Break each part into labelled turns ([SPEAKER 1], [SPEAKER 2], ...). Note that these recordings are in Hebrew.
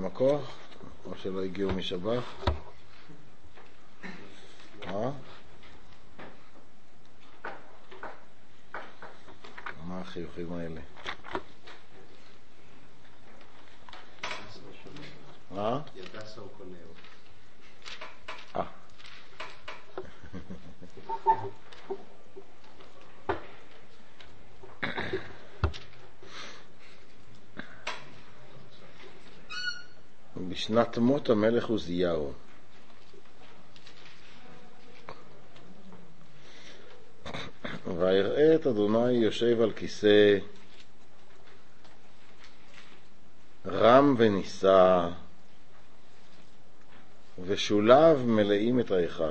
[SPEAKER 1] כמה כוח? או שלא הגיעו משבח? מה החיוכים האלה?
[SPEAKER 2] ידסה הוא קונאו.
[SPEAKER 1] בשנת מות המלך עוזיהו ויראה את אדוני יושב על כיסא רם ונישא ושוליו מלאים את ההיכל.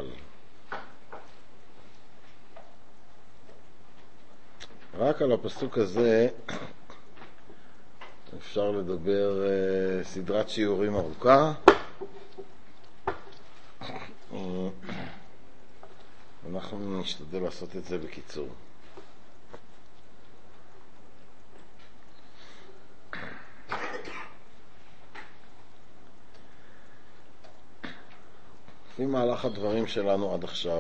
[SPEAKER 1] רק על הפסוק הזה אפשר לדבר סדרת שיעורים ארוכה. אנחנו נשתדל לעשות את זה בקיצור. לפי מהלך הדברים שלנו עד עכשיו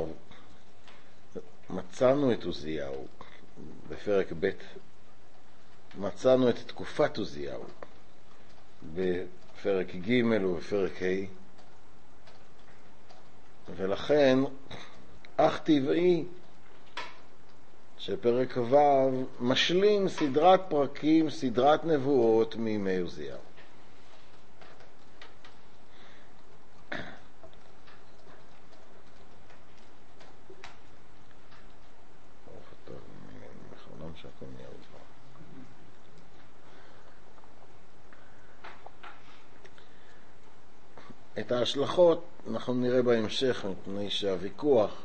[SPEAKER 1] מצאנו את עוזיהו בפרק ב', מצאנו את תקופת עוזיהו בפרק ג' ובפרק ה', ולכן אך טבעי שפרק ו' משלים סדרת פרקים, סדרת נבואות מימי עוזיהו. את ההשלכות אנחנו נראה בהמשך, מפני שהוויכוח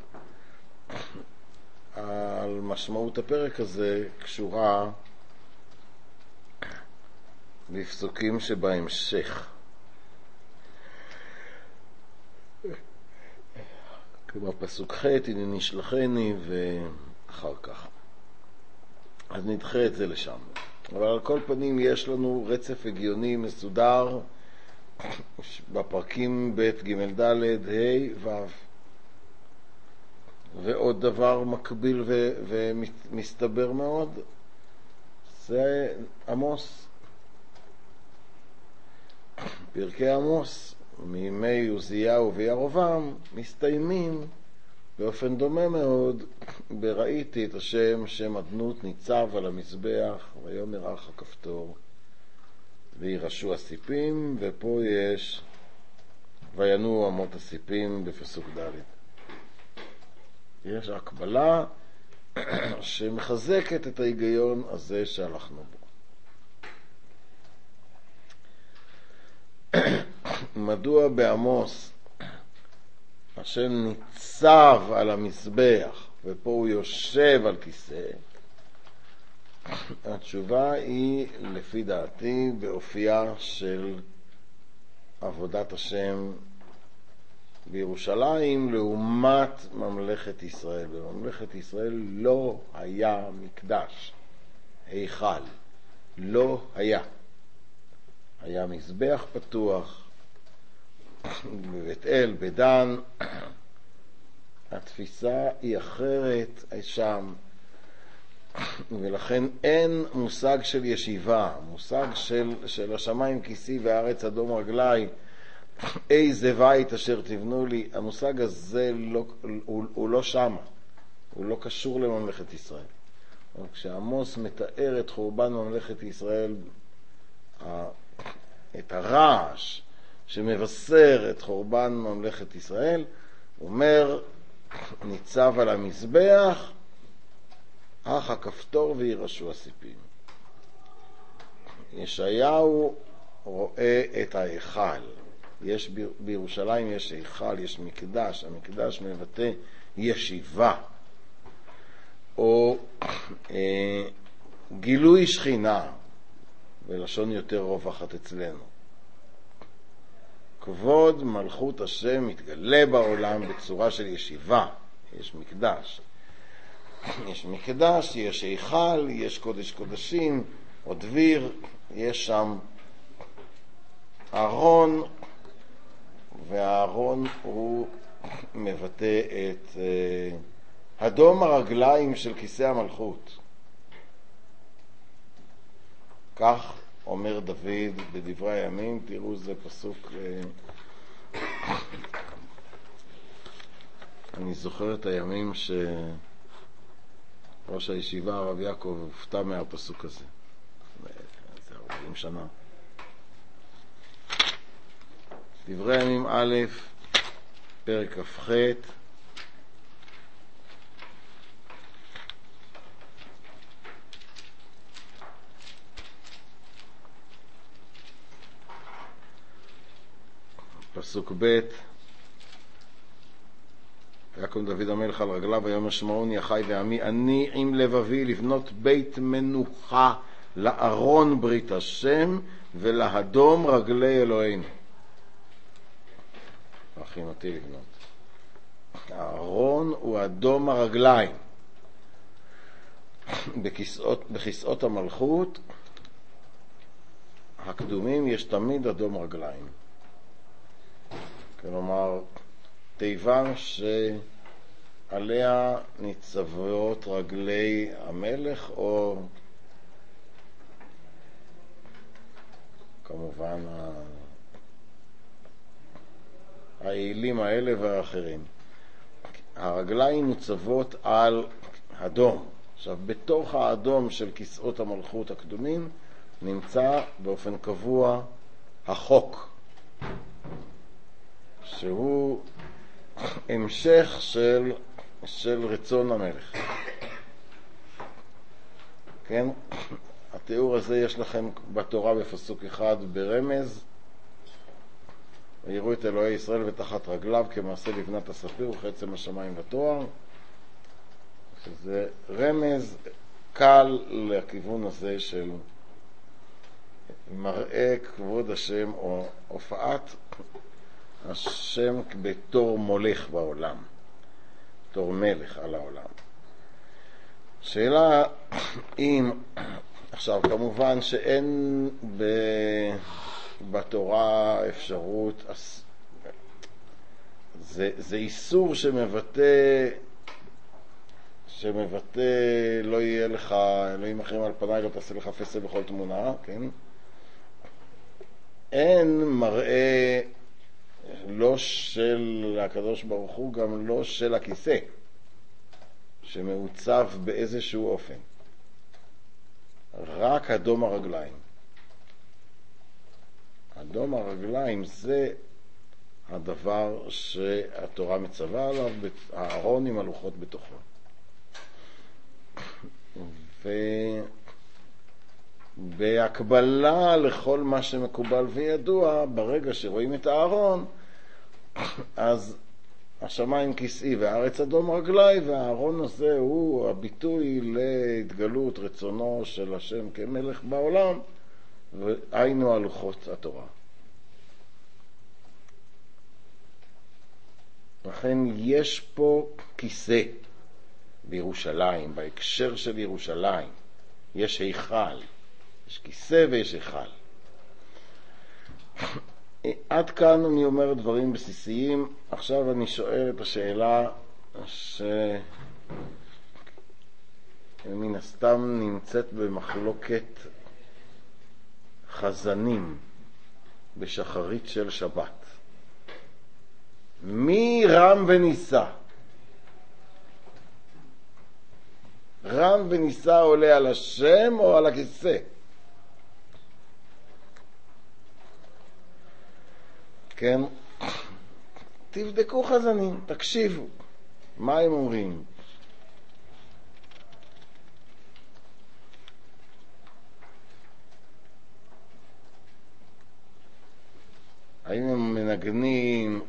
[SPEAKER 1] על משמעות הפרק הזה קשורה בפסוקים שבהמשך. כמו פסוק ח' הנני שלחני ואחר כך. אז נדחה את זה לשם. אבל על כל פנים יש לנו רצף הגיוני מסודר בפרקים ב' ג' ד' ה' ו'. ועוד דבר מקביל ומסתבר מאוד זה עמוס. פרקי עמוס מימי עוזיהו וירבעם מסתיימים באופן דומה מאוד בראיתי את השם שם אדנות ניצב על המזבח ויאמר אח הכפתור וירשו הסיפים, ופה יש וינועו אמות הסיפים בפסוק ד'. יש הקבלה שמחזקת את ההיגיון הזה שהלכנו בו. מדוע בעמוס השם ניצב על המזבח ופה הוא יושב על כיסא? התשובה היא לפי דעתי באופייה של עבודת השם בירושלים לעומת ממלכת ישראל. בממלכת ישראל לא היה מקדש, היכל, לא היה. היה מזבח פתוח בבית אל, בדן. התפיסה היא אחרת שם, ולכן אין מושג של ישיבה, מושג של השמיים כיסי והארץ אדום רגלי, איזה בית אשר תבנו לי. המושג הזה הוא לא שם, הוא לא קשור לממלכת ישראל. כשעמוס מתאר את חורבן ממלכת ישראל, את הרעש שמבשר את חורבן ממלכת ישראל, הוא אומר ניצב על המזבח אך הכפתור וירשו הסיפים. ישעיהו רואה את ההיכל. בירושלים יש היכל, יש מקדש. המקדש מבטא ישיבה או גילוי שכינה, בלשון יותר רווחת אצלנו. כבוד מלכות השם מתגלה בעולם בצורה של ישיבה. יש מקדש. יש מקדש, יש היכל, יש קודש קודשים, או דביר, יש שם הארון, והארון הוא מבטא את אדום הרגליים של כיסא המלכות. כך אומר דוד בדברי הימים. תראו, זה פסוק, אני זוכר את הימים שראש הישיבה הרב יעקב הופתע מהפסוק הזה. זה 40 שנה. דברי הימים א', פרק כ"ח. פסוק ב'. ויקום דוד המלך על רגליו ויאמר שמעוני אחי ועמי, אני עם לבבי לבנות בית מנוחה לארון ברית השם ולהדום רגלי אלוהינו. הכינותי לבנות. הארון הוא אדום הרגליים. בכיסאות המלכות הקדומים יש תמיד אדום רגליים. כלומר, תיבה שעליה ניצבות רגלי המלך, או כמובן האלים האלה והאחרים. הרגליים מוצבות על אדום. עכשיו, בתוך האדום של כיסאות המלכות הקדומים נמצא באופן קבוע החוק, שהוא המשך של רצון המלך. כן? התיאור הזה יש לכם בתורה בפסוק אחד ברמז. ויראו את אלוהי ישראל ותחת רגליו כמעשה לבנת הספיר וכעצם השמיים והתואר. שזה רמז קל לכיוון הזה של מראה כבוד השם, או הופעת השם בתור מולך בעולם, בתור מלך על העולם. שאלה אם, עכשיו כמובן שאין בתורה אפשרות, זה איסור שמבטא לא יהיה לך, אלוהים אחרים על פניי לא תעשה לך פסל בכל תמונה, כן? אין מראה לא של הקדוש ברוך הוא, גם לא של הכיסא שמעוצב באיזשהו אופן, רק אדום הרגליים. אדום הרגליים זה הדבר שהתורה מצווה עליו, הארון עם הלוחות בתוכו. ובהקבלה לכל מה שמקובל וידוע, ברגע שרואים את הארון, אז השמיים כיסאי והארץ אדום רגלי, והארון הזה הוא הביטוי להתגלות רצונו של השם כמלך בעולם, והיינו הלוחות התורה. לכן יש פה כיסא בירושלים, בהקשר של ירושלים יש היכל, יש כיסא ויש היכל. עד כאן אני אומר דברים בסיסיים. עכשיו אני שואל את השאלה שמן הסתם נמצאת במחלוקת חזנים בשחרית של שבת. מי רם וניסה? רם וניסה עולה על השם או על הכיסא? כן? תבדקו חזנים, תקשיבו מה הם אומרים. האם הם מנגנים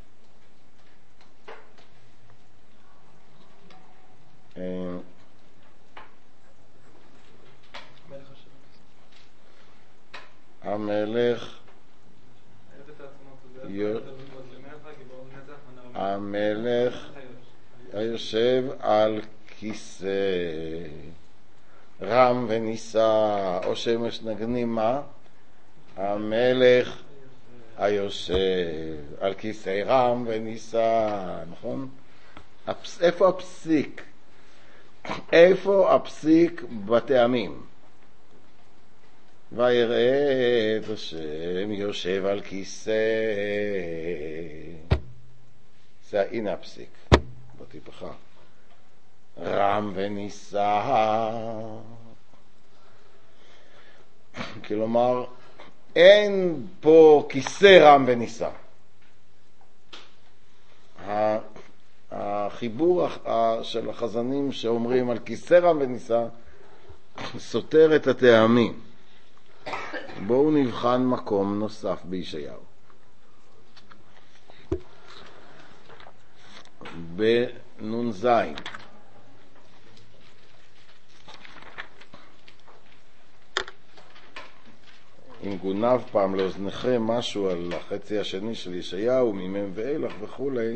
[SPEAKER 1] המלך היושב על כיסא רם וניסה, או שמש נגנים מה? המלך היושב על כיסא רם ונישא, נכון? איפה הפסיק? איפה הפסיק בטעמים? ויראה את השם יושב על כיסא, זה הנה הפסיק בטיפחה, רם ונישא, כלומר אין פה כיסא רם ונישא. החיבור של החזנים שאומרים על כיסא רם ונישא סותר את הטעמים. בואו נבחן מקום נוסף בישעיהו. בנ"ז. אם גונב פעם לאוזניכם משהו על החצי השני של ישעיהו, ממם ואילך וכולי,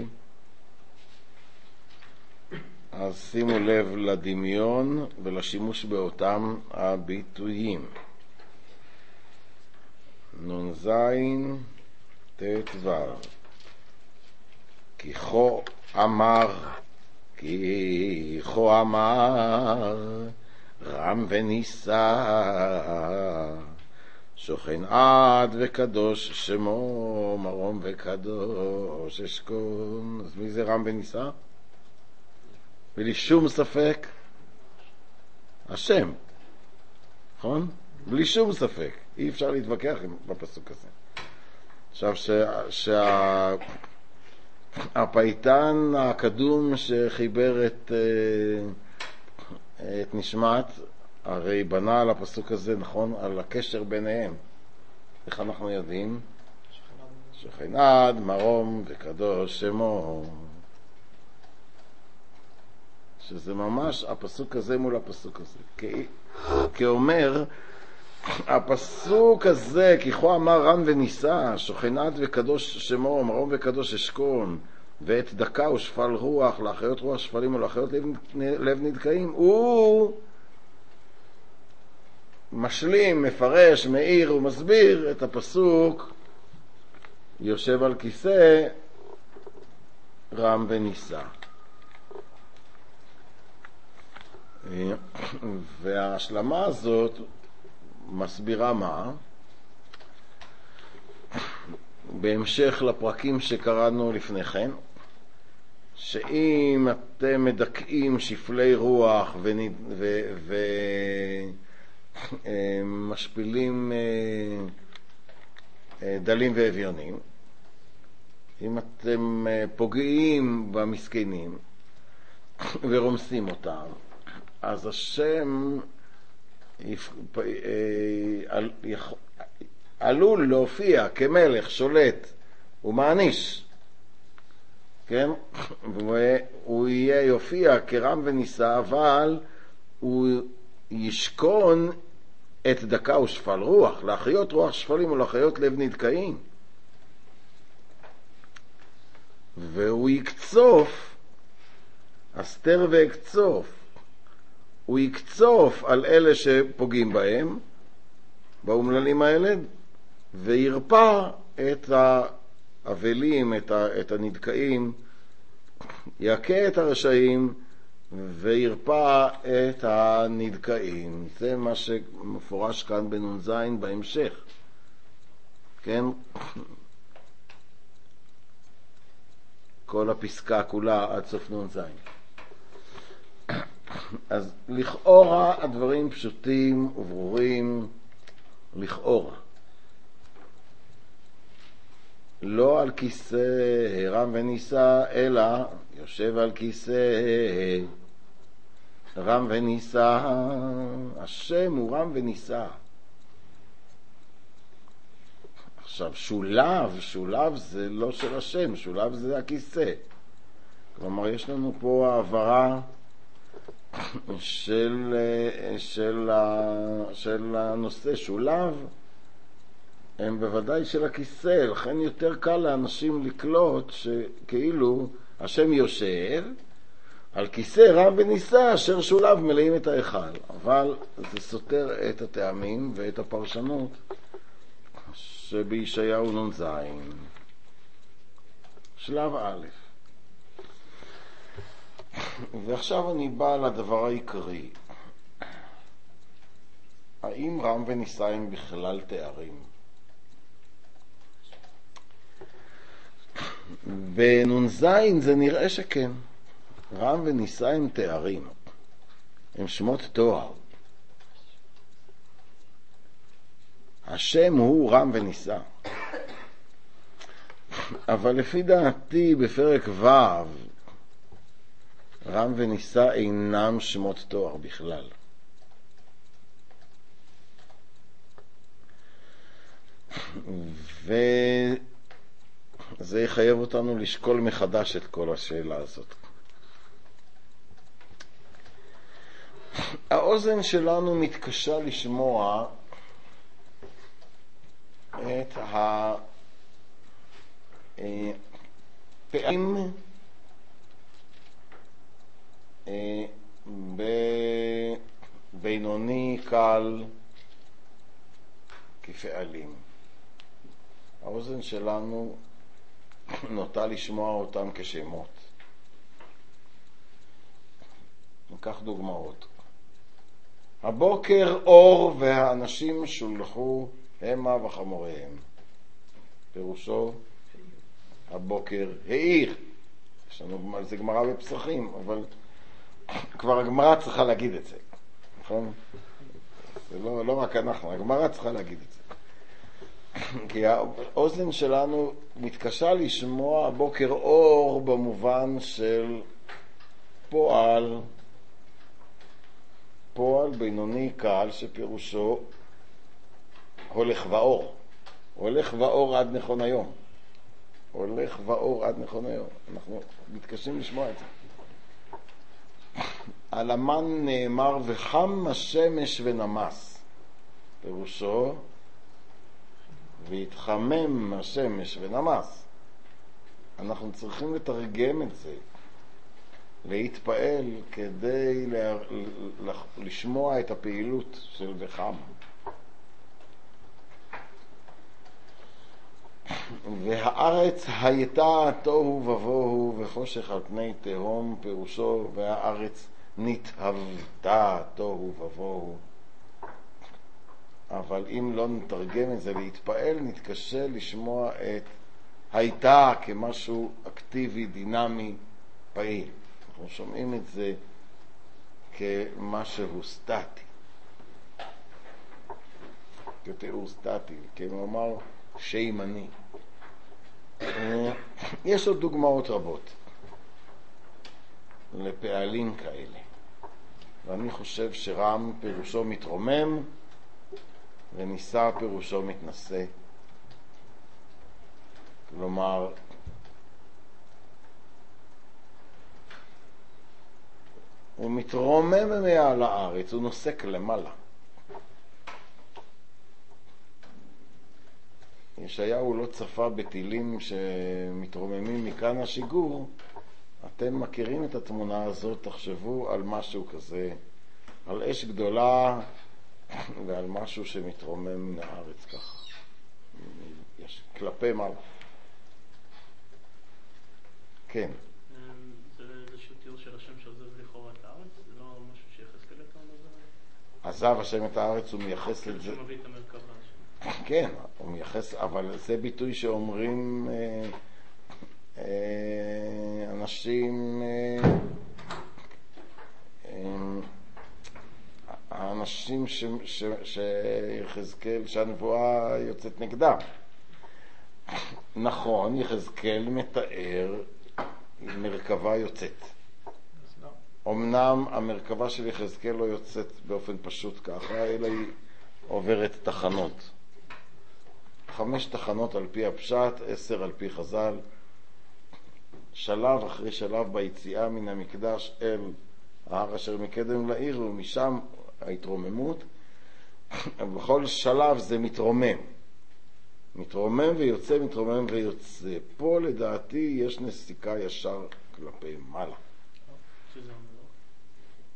[SPEAKER 1] אז שימו לב לדמיון ולשימוש באותם הביטויים. נ"ז ט"ו. כי כה אמר רם ונישא, שוכן עד וקדוש שמו, מרום וקדוש אשכון. אז מי זה רם ונישא? בלי שום ספק השם, נכון? בלי שום ספק, אי אפשר להתווכח בפסוק הזה. עכשיו שהפייטן הקדום שחיבר את נשמת, הרי בנה על הפסוק הזה, נכון? על הקשר ביניהם. איך אנחנו יודעים? שוכן עד, מרום וקדוש שמו, שזה ממש הפסוק הזה מול הפסוק הזה. כאומר, הפסוק הזה, כי כה אמר רם ונישא, שוכן עד וקדוש שמו, מרום וקדוש אשכון, ואת דקה ושפל רוח, להחיות רוח שפלים ולהחיות לב נדכאים, הוא משלים, מפרש, מאיר ומסביר את הפסוק יושב על כיסא רם ונישא. וההשלמה הזאת מסבירה מה? בהמשך לפרקים שקראנו לפני כן, שאם אתם מדכאים שפלי רוח ומשפילים דלים ואביונים, אם אתם פוגעים במסכנים ורומסים אותם, אז השם עלול להופיע כמלך שולט ומעניש, כן? והוא יופיע כרם ונישא, אבל הוא ישכון את דקה ושפל רוח, להחיות רוח שפלים ולהחיות לב נדכאים, והוא יקצוף, אסתר ויקצוף, הוא יקצוף על אלה שפוגעים בהם, באומללים האלה, וירפא את האבלים, את הנדכאים, יקה את הרשעים וירפא את הנדכאים. זה מה שמפורש כאן בנ"ז בהמשך, כן? כל הפסקה כולה עד סוף נ"ז. אז לכאורה הדברים פשוטים וברורים, לכאורה. לא על כיסא רם ונישא, אלא יושב על כיסא רם ונישא. השם הוא רם ונישא. עכשיו שולב זה לא של השם, שולב זה הכיסא. כלומר יש לנו פה העברה של הנושא. שולב הם בוודאי של הכיסא, לכן יותר קל לאנשים לקלוט שכאילו השם יושב על כיסא רם ונישא אשר שולב מלאים את ההיכל, אבל זה סותר את הטעמים ואת הפרשנות שבישעיהו נ"ז, שלב א'. ועכשיו אני בא לדבר העיקרי. האם רם ונישא הם בכלל תארים? בנ"ז זה נראה שכן. רם ונישא הם תארים, הם שמות תואר. השם הוא רם ונישא. אבל לפי דעתי בפרק ו' רם ונישא אינם שמות תואר בכלל. וזה יחייב אותנו לשקול מחדש את כל השאלה הזאת. האוזן שלנו מתקשה לשמוע את הפעמים בבינוני קל כפעלים. האוזן שלנו נוטה לשמוע אותם כשמות. ניקח דוגמאות. הבוקר אור והאנשים שולחו המה וחמוריהם. פירושו הבוקר העיר. יש לנו על זה גמרא בפסחים, אבל כבר הגמרא צריכה להגיד את זה, נכון? זה לא רק אנחנו, הגמרא צריכה להגיד את זה. כי האוזן שלנו מתקשה לשמוע הבוקר אור במובן של פועל בינוני קל, שפירושו הולך ואור. הולך ואור עד נכון היום. הולך ואור עד נכון היום. אנחנו מתקשים לשמוע את זה. על המן נאמר וחם השמש ונמס. פירושו והתחמם השמש ונמס. אנחנו צריכים לתרגם את זה, להתפעל כדי לשמוע את הפעילות של וחם. והארץ הייתה תוהו ובוהו וחושך על פני תהום, פירושו והארץ נתהוותה תוהו ובוהו. אבל אם לא נתרגם את זה להתפעל, נתקשה לשמוע את הייתה כמשהו אקטיבי, דינמי, פעיל. אנחנו שומעים את זה כמשהו סטטי, כתיאור סטטי, כמאמר שיימני. יש עוד דוגמאות רבות לפעלים כאלה, ואני חושב שרם פירושו מתרומם ונישא פירושו מתנשא. כלומר, הוא מתרומם מעל הארץ, הוא נוסק למעלה. ישעיהו לא צפה בטילים שמתרוממים מכאן השיגור. אתם מכירים את התמונה הזאת, תחשבו על משהו כזה, על אש גדולה ועל משהו שמתרומם מן הארץ ככה, יש כלפי מעלה. כן.
[SPEAKER 3] זה איזשהו תיאור של השם שעוזב לכאורה את הארץ? זה לא משהו שיחזקאל את העם הזה?
[SPEAKER 1] עזב השם את הארץ, הוא מייחס לזה.
[SPEAKER 3] שהוא מביא את המרכבה השם.
[SPEAKER 1] כן, הוא מייחס, אבל זה ביטוי שאומרים אנשים, האנשים שיחזקאל, שהנבואה יוצאת נגדם. נכון, יחזקאל מתאר מרכבה יוצאת. אמנם המרכבה של יחזקאל לא יוצאת באופן פשוט ככה, אלא היא עוברת תחנות. 5 תחנות על פי הפשט, 10 על פי חז"ל. שלב אחרי שלב ביציאה מן המקדש אל ההר אשר מקדם לעיר, ומשם ההתרוממות. בכל שלב זה מתרומם. מתרומם ויוצא, מתרומם ויוצא. פה לדעתי יש נסיקה ישר כלפי מעלה.
[SPEAKER 3] שזה אומר?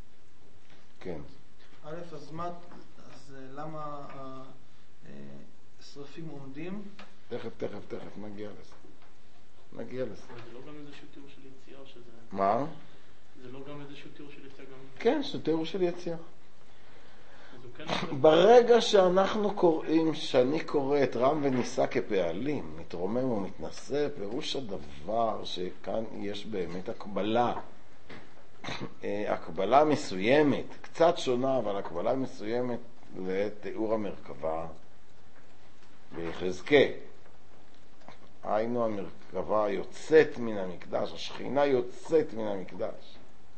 [SPEAKER 1] כן.
[SPEAKER 4] א', אז למה שרפים עומדים.
[SPEAKER 1] תכף, נגיע לזה.
[SPEAKER 3] זה לא גם איזשהו תיאור של יציאה שזה...
[SPEAKER 1] מה?
[SPEAKER 3] זה לא גם איזשהו תיאור של יציאה גם...
[SPEAKER 1] כן, זה תיאור של יציאה.
[SPEAKER 3] כן...
[SPEAKER 1] ברגע שאנחנו קוראים, שאני קורא את רם וניסה כפעלים, מתרומם ומתנשא, פירוש הדבר שכאן יש באמת הקבלה מסוימת, קצת שונה, אבל הקבלה מסוימת לתיאור המרכבה ביחזקאל. היינו המרכבה יוצאת מן המקדש, השכינה יוצאת מן המקדש.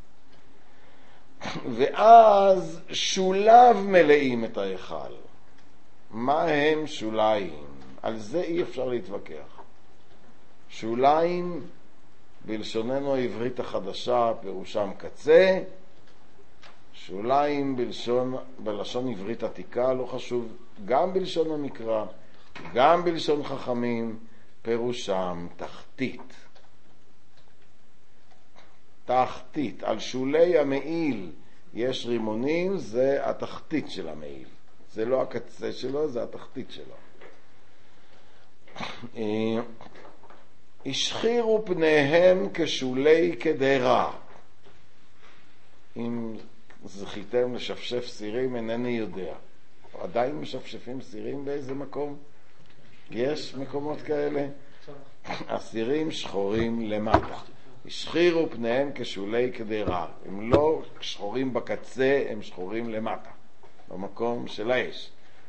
[SPEAKER 1] ואז שוליו מלאים את ההיכל. מה הם שוליים? על זה אי אפשר להתווכח. שוליים בלשוננו העברית החדשה פירושם קצה, שוליים בלשון עברית עתיקה, לא חשוב, גם בלשון המקרא, גם בלשון חכמים, פירושם תחתית. תחתית, על שולי המעיל יש רימונים, זה התחתית של המעיל. זה לא הקצה שלו, זה התחתית שלו. השחירו פניהם כשולי קדרה. אם זכיתם לשפשף סירים, אינני יודע. עדיין משפשפים סירים באיזה מקום? יש מקומות כאלה? הסירים שחורים למטה. השחירו פניהם כשולי קדרה. הם לא שחורים בקצה, הם שחורים למטה, במקום של האש.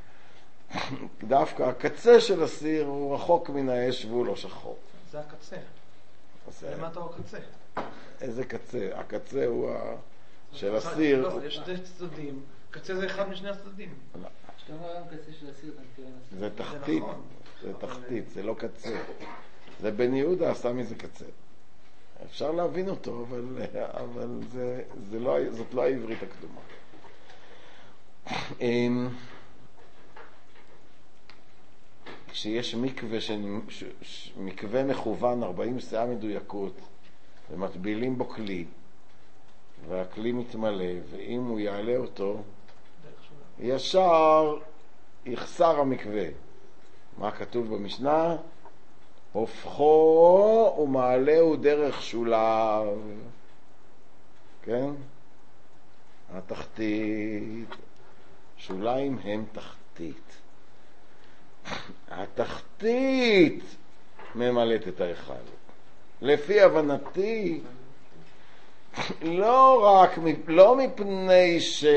[SPEAKER 1] דווקא הקצה של הסיר הוא רחוק מן האש והוא לא שחור.
[SPEAKER 4] זה הקצה. למטה הוא הקצה.
[SPEAKER 1] איזה קצה? הקצה הוא של הסיר.
[SPEAKER 4] לא, יש שתי צדדים. קצה זה אחד משני הצדדים.
[SPEAKER 5] שאתה אומר היום קצה של הסיר,
[SPEAKER 1] זה תחתית. זה תחתית, זה לא קצה. זה בן יהודה עשה מזה קצה. אפשר להבין אותו, אבל זאת לא העברית הקדומה. כשיש מקווה מכוון 40 שאה מדויקות ומטבילים בו כלי והכלי מתמלא, ואם הוא יעלה אותו ישר יחסר המקווה. מה כתוב במשנה? הופכו ומעלהו דרך שוליו. כן? התחתית. שוליים הם תחתית. התחתית ממלאת את ההיכל. לפי הבנתי, לא מפני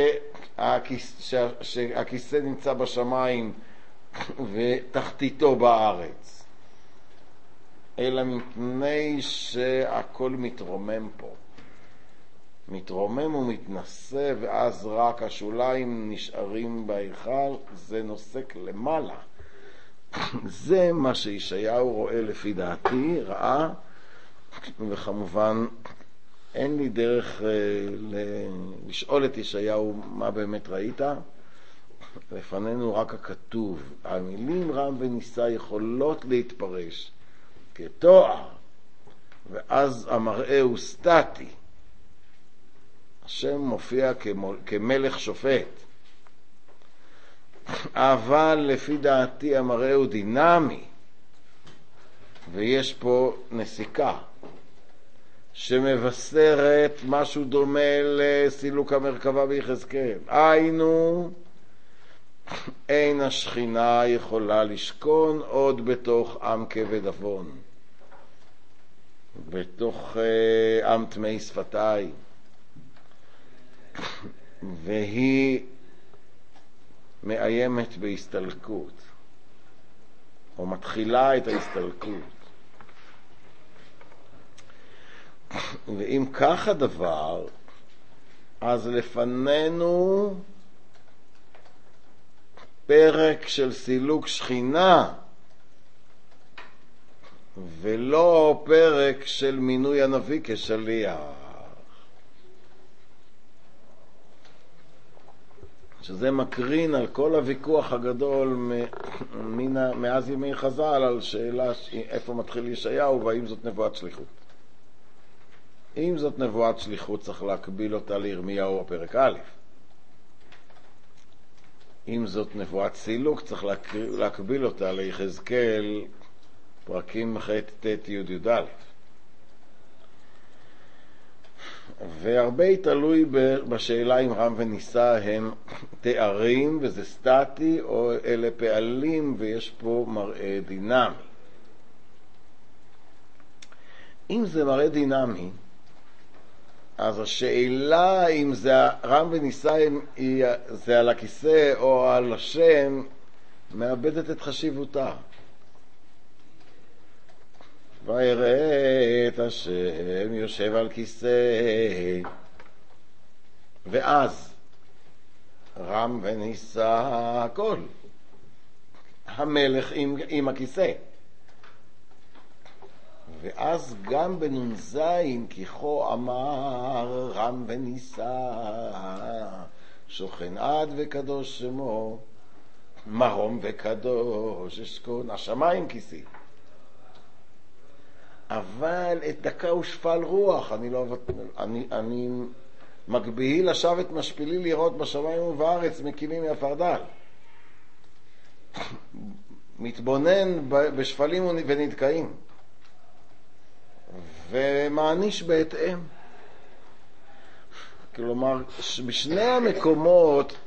[SPEAKER 1] שהכיסא נמצא בשמיים ותחתיתו בארץ, אלא מפני שהכל מתרומם פה. מתרומם ומתנשא, ואז רק השוליים נשארים בהיכל, זה נוסק למעלה. זה מה שישעיהו רואה לפי דעתי, ראה, וכמובן אין לי דרך לשאול את ישעיהו מה באמת ראית. לפנינו רק הכתוב. המילים רם וניסה יכולות להתפרש כתואר, ואז המראה הוא סטטי. השם מופיע כמלך שופט, אבל לפי דעתי המראה הוא דינמי, ויש פה נסיקה שמבשרת משהו דומה לסילוק המרכבה ביחזקאל. היינו, אין השכינה יכולה לשכון עוד בתוך עם כבד אבון, בתוך עם טמאי שפתיים, והיא מאיימת בהסתלקות, או מתחילה את ההסתלקות. ואם כך הדבר, אז לפנינו פרק של סילוק שכינה, ולא פרק של מינוי הנביא כשליח. שזה מקרין על כל הוויכוח הגדול מאז ימי חז"ל על שאלה איפה מתחיל ישעיהו והאם זאת נבואת שליחות. אם זאת נבואת שליחות צריך להקביל אותה לירמיהו הפרק א'. אם זאת נבואת סילוק, צריך להקביל אותה ליחזקאל פרקים ח' ט' י' י"א. והרבה תלוי בשאלה אם רם וניסה הם תארים וזה סטטי או אלה פעלים ויש פה מראה דינמי. אם זה מראה דינמי, אז השאלה אם זה רם וניסה זה על הכיסא או על השם מאבדת את חשיבותה. ויראה את השם יושב על כיסא, ואז רם וניסה הכל, המלך עם הכיסא. ואז גם בנונזיים כיכו אמר רם וניסה שוכן עד וקדוש שמו מרום וקדוש אשכון השמיים כיסי. אבל את דקה ושפל רוח אני מגביהי לשבת משפילי לראות בשמיים ובארץ מקימים מהפרדל, מתבונן בשפלים ונדקאים ומעניש בהתאם. כלומר בשני המקומות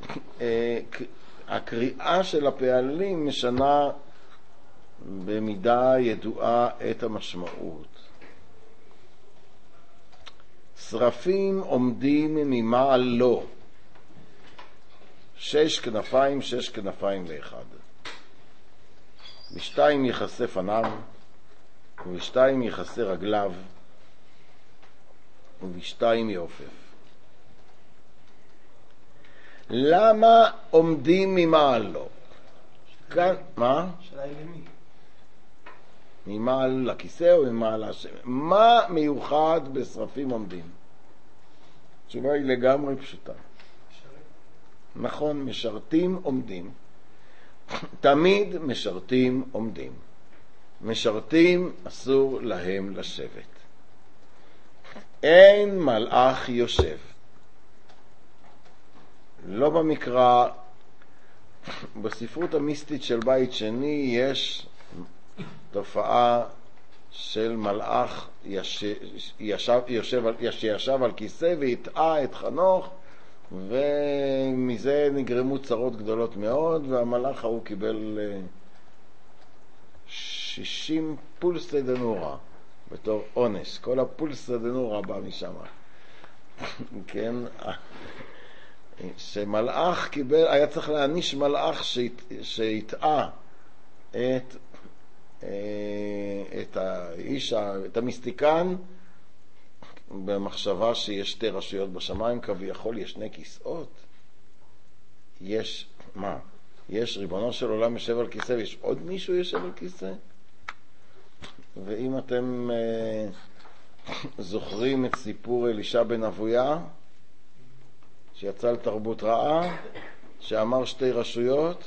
[SPEAKER 1] הקריאה של הפעלים משנה במידה ידועה את המשמעות. שרפים עומדים ממעל לו, 6 כנפיים 6 כנפיים לאחד, בשתיים יחסה פניו ובשתיים יחסה רגליו ובשתיים יעופף. למה עומדים ממעל לו? כאן, מה?
[SPEAKER 4] שאלה היא למי?
[SPEAKER 1] ממעל לכיסא או ממעל השם? מה מיוחד בשרפים עומדים? התשובה היא לגמרי פשוטה. נכון, משרתים עומדים. תמיד משרתים עומדים. משרתים אסור להם לשבת. אין מלאך יושב. לא במקרא, בספרות המיסטית של בית שני יש תופעה של מלאך שישב על כיסא והטעה את חנוך, ומזה נגרמו צרות גדולות מאוד, והמלאך ההוא קיבל 60 פולסא דנורא בתור עונש. כל הפולסא דנורא בא משם. כן, שמלאך קיבל, היה צריך להעניש מלאך שהטעה את האיש, את המיסטיקן, במחשבה שיש 2 רשויות בשמיים, כביכול יש 2 כיסאות. יש, מה? יש ריבונו של עולם יושב על כיסא ויש עוד מישהו יושב על כיסא? ואם אתם זוכרים את סיפור אלישע בן אבויה, שיצא לתרבות רעה, שאמר 2 רשויות,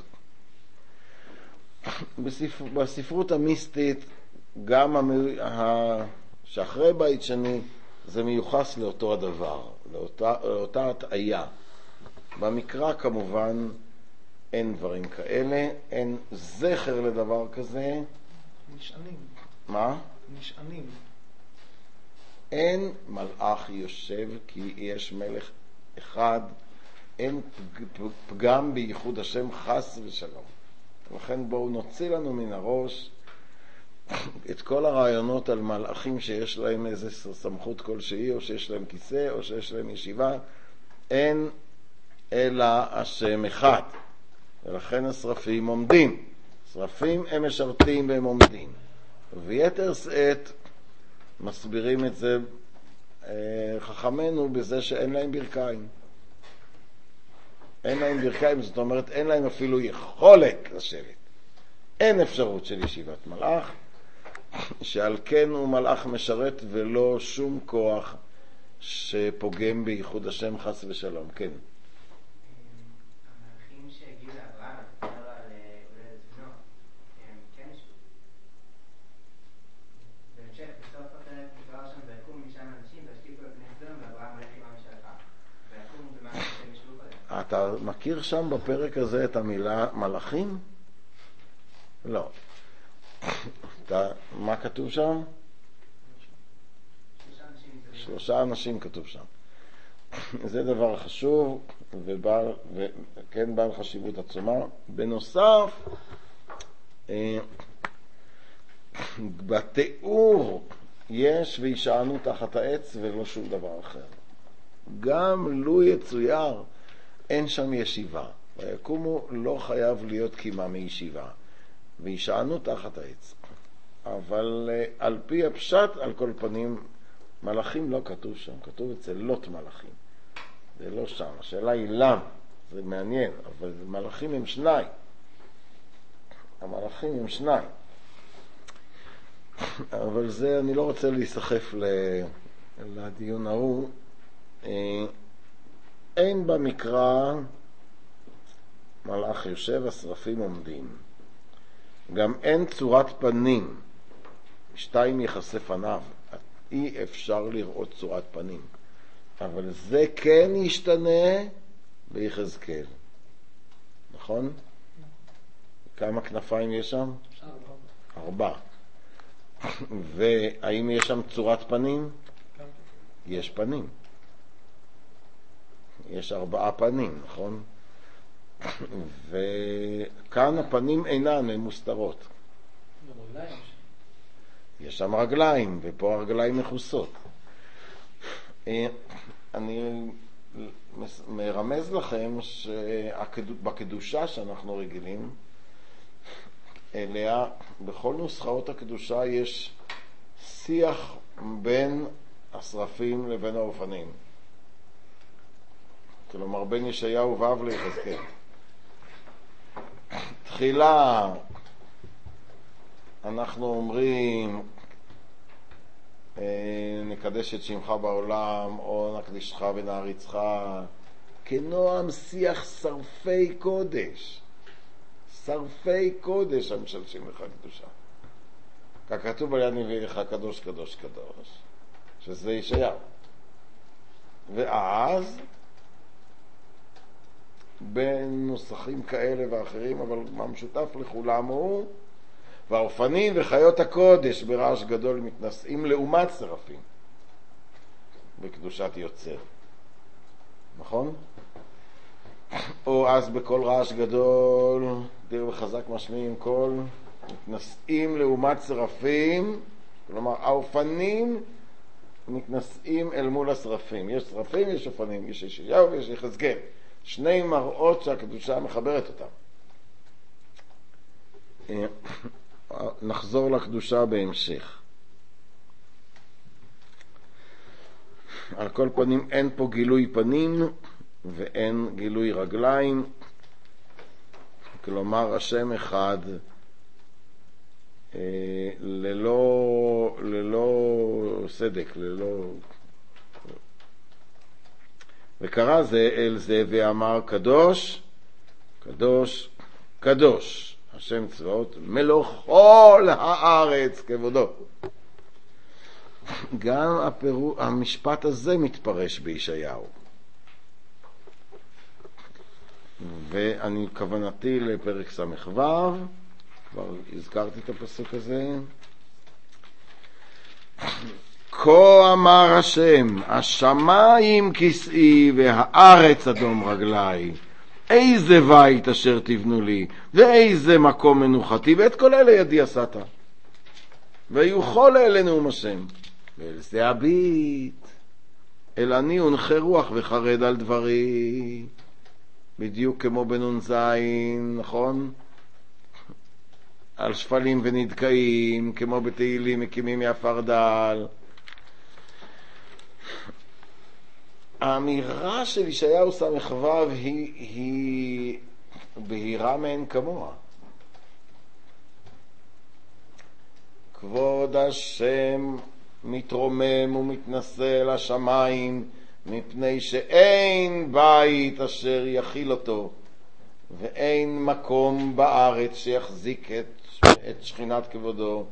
[SPEAKER 1] בספרות המיסטית גם שאחרי בית שני זה מיוחס לאותו הדבר, לאותה הטעיה. במקרא כמובן אין דברים כאלה, אין זכר לדבר כזה.
[SPEAKER 4] נשענים.
[SPEAKER 1] מה?
[SPEAKER 4] נשענים.
[SPEAKER 1] אין מלאך יושב כי יש מלך אחד, אין פגם בייחוד השם חס ושלום. לכן בואו נוציא לנו מן הראש את כל הרעיונות על מלאכים שיש להם איזה סמכות כלשהי, או שיש להם כיסא, או שיש להם ישיבה. אין אלא השם אחד. ולכן השרפים עומדים. שרפים הם משרתים והם עומדים. ויתר שאת מסבירים את זה חכמנו בזה שאין להם ברכיים. אין להם ברכיים, זאת אומרת אין להם אפילו יכולת לשבת. אין אפשרות של ישיבת מלאך, שעל כן הוא מלאך משרת ולא שום כוח שפוגם בייחוד השם חס ושלום. כן.
[SPEAKER 6] המלאכים שהגיעו לאברהם, אתה אומר לו על הולדת בנו, הם כן ישבו. בהמשך, בסוף הפרק נקרא שם ויקום משם אנשים והשתיקו על פני סדום ואברהם הולך עם עם שלך. ויקום במה שהם ישבו קודם.
[SPEAKER 1] אתה מכיר שם בפרק הזה את המילה מלאכים? לא. מה כתוב שם? 3 אנשים כתוב שם. זה דבר חשוב וכן בעל חשיבות עצומה. בנוסף, בתיאור יש וישענו תחת העץ ולא שום דבר אחר. גם לו יצויר, אין שם ישיבה. ויקומו לא חייב להיות קימה מישיבה. וישענו תחת העץ. אבל על פי הפשט, על כל פנים, מלאכים לא כתוב שם. כתוב אצל לוט מלאכים. זה לא שם. השאלה היא למה. זה מעניין, אבל מלאכים הם 2. המלאכים הם 2. אבל זה, אני לא רוצה להיסחף לדיון ההוא. אין במקרא מלאך יושב, השרפים עומדים. גם אין צורת פנים. 2 יחסי פניו. אי אפשר לראות צורת פנים. אבל זה כן ישתנה ביחזקאל. נכון? כמה כנפיים יש שם? 4. והאם יש שם צורת פנים? יש פנים. יש 4 פנים, נכון? וכאן הפנים אינן, הן מוסתרות. יש שם רגליים, ופה הרגליים מכוסות. אני מרמז לכם שבקדושה שאנחנו רגילים אליה, בכל נוסחאות הקדושה יש שיח בין השרפים לבין האופנים. כלומר, בין ישעיהו ואב ליחזקאל. תחילה אנחנו אומרים נקדש את שמך בעולם, או נקדישך ונעריצך, כנועם שיח שרפי קודש. שרפי קודש המשלשים לך קדושה. ככתוב על יד נביאך קדוש קדוש קדוש, שזה ישעיהו. ואז בין נוסחים כאלה ואחרים, אבל מה משותף לכולם הוא, והאופנים וחיות הקודש ברעש גדול מתנשאים לעומת שרפים בקדושת יוצר. נכון? או אז בכל רעש גדול, דיר וחזק משמיעים קול, מתנשאים לעומת שרפים, כלומר האופנים מתנשאים אל מול השרפים. יש שרפים, יש אופנים, יש ישעיהו ויש יחזקאל. 2 מראות שהקדושה מחברת אותם. נחזור לקדושה בהמשך. על כל פנים אין פה גילוי פנים ואין גילוי רגליים, כלומר השם אחד, ללא סדק, וקרא זה אל זה ואמר קדוש קדוש קדוש השם צבאות מלוך כל הארץ כבודו. גם המשפט הזה מתפרש בישעיהו, ואני כוונתי לפרק ס"ו, כבר הזכרתי את הפסוק הזה. כה אמר השם, השמיים כסאי והארץ אדום רגלי, איזה בית אשר תבנו לי, ואיזה מקום מנוחתי, ואת כל אלה ידי עשת. ויוכל אלה נאום השם, ואל זה הביט, אל אני ונחה רוח וחרד על דברי. בדיוק כמו בנון זין, נכון? על שפלים ונדקאים, כמו בתהילים מקימים יעפר דל. האמירה של ישעיהו ס"ו היא בהירה מאין כמוה. כבוד השם מתרומם ומתנשא לשמיים, מפני שאין בית אשר יכיל אותו, ואין מקום בארץ שיחזיק את שכינת כבודו.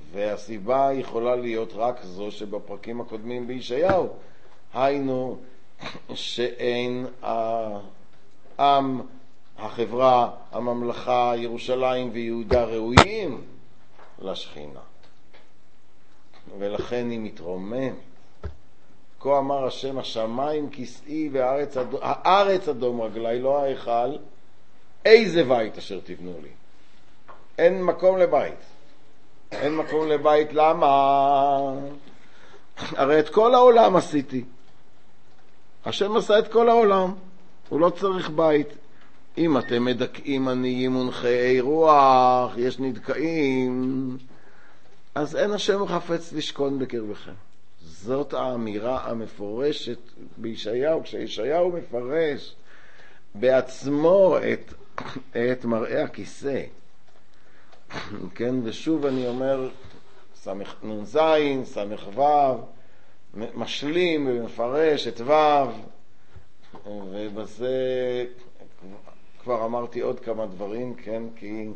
[SPEAKER 1] והסיבה יכולה להיות רק זו שבפרקים הקודמים בישעיהו, היינו שאין העם, החברה, הממלכה, ירושלים ויהודה ראויים לשכינה. ולכן היא מתרוממת. כה אמר השם, השמיים כסאי והארץ אדום רגלי, לא ההיכל, איזה בית אשר תבנו לי. אין מקום לבית. אין מקום לבית, למה? הרי את כל העולם עשיתי. השם עשה את כל העולם. הוא לא צריך בית. אם אתם מדכאים עניים מונחי רוח, יש נדכאים, אז אין השם חפץ לשכון בקרבכם. זאת האמירה המפורשת בישעיהו, כשישעיהו מפרש בעצמו את מראה הכיסא. כן, ושוב אני אומר, נ"ז, ס"ו, משלים ומפרש את ו', ובזה כבר אמרתי עוד כמה דברים, כן, כי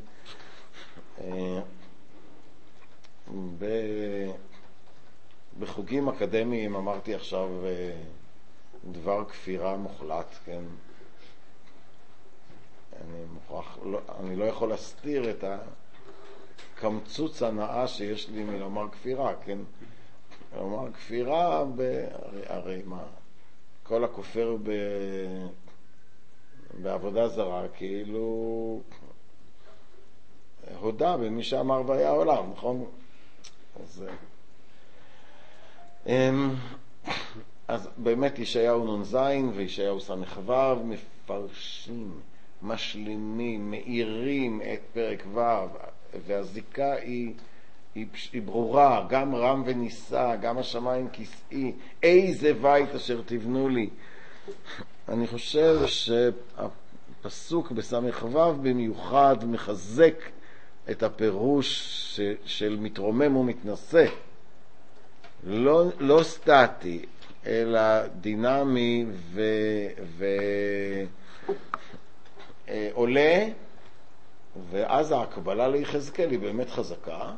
[SPEAKER 1] בחוגים אקדמיים אמרתי עכשיו דבר כפירה מוחלט, כן. אני לא יכול להסתיר את הקמצוץ הנאה שיש לי מלומר כפירה, כן. לומר כפירה, הרי מה, כל הכופר בעבודה זרה, כאילו הודה במי שאמר והיה העולם, נכון? אז באמת ישעיהו נ"ז וישעיהו ס"ו מפרשים, משלימים, מאירים את פרק ו', והזיקה היא ברורה, גם רם ונישא, גם השמיים כסאי, איזה בית אשר תבנו לי. אני חושב שהפסוק בס"ו במיוחד מחזק את הפירוש של מתרומם ומתנשא. לא סטטי, אלא דינמי ועולה, ואז ההקבלה ליחזקאל היא באמת חזקה,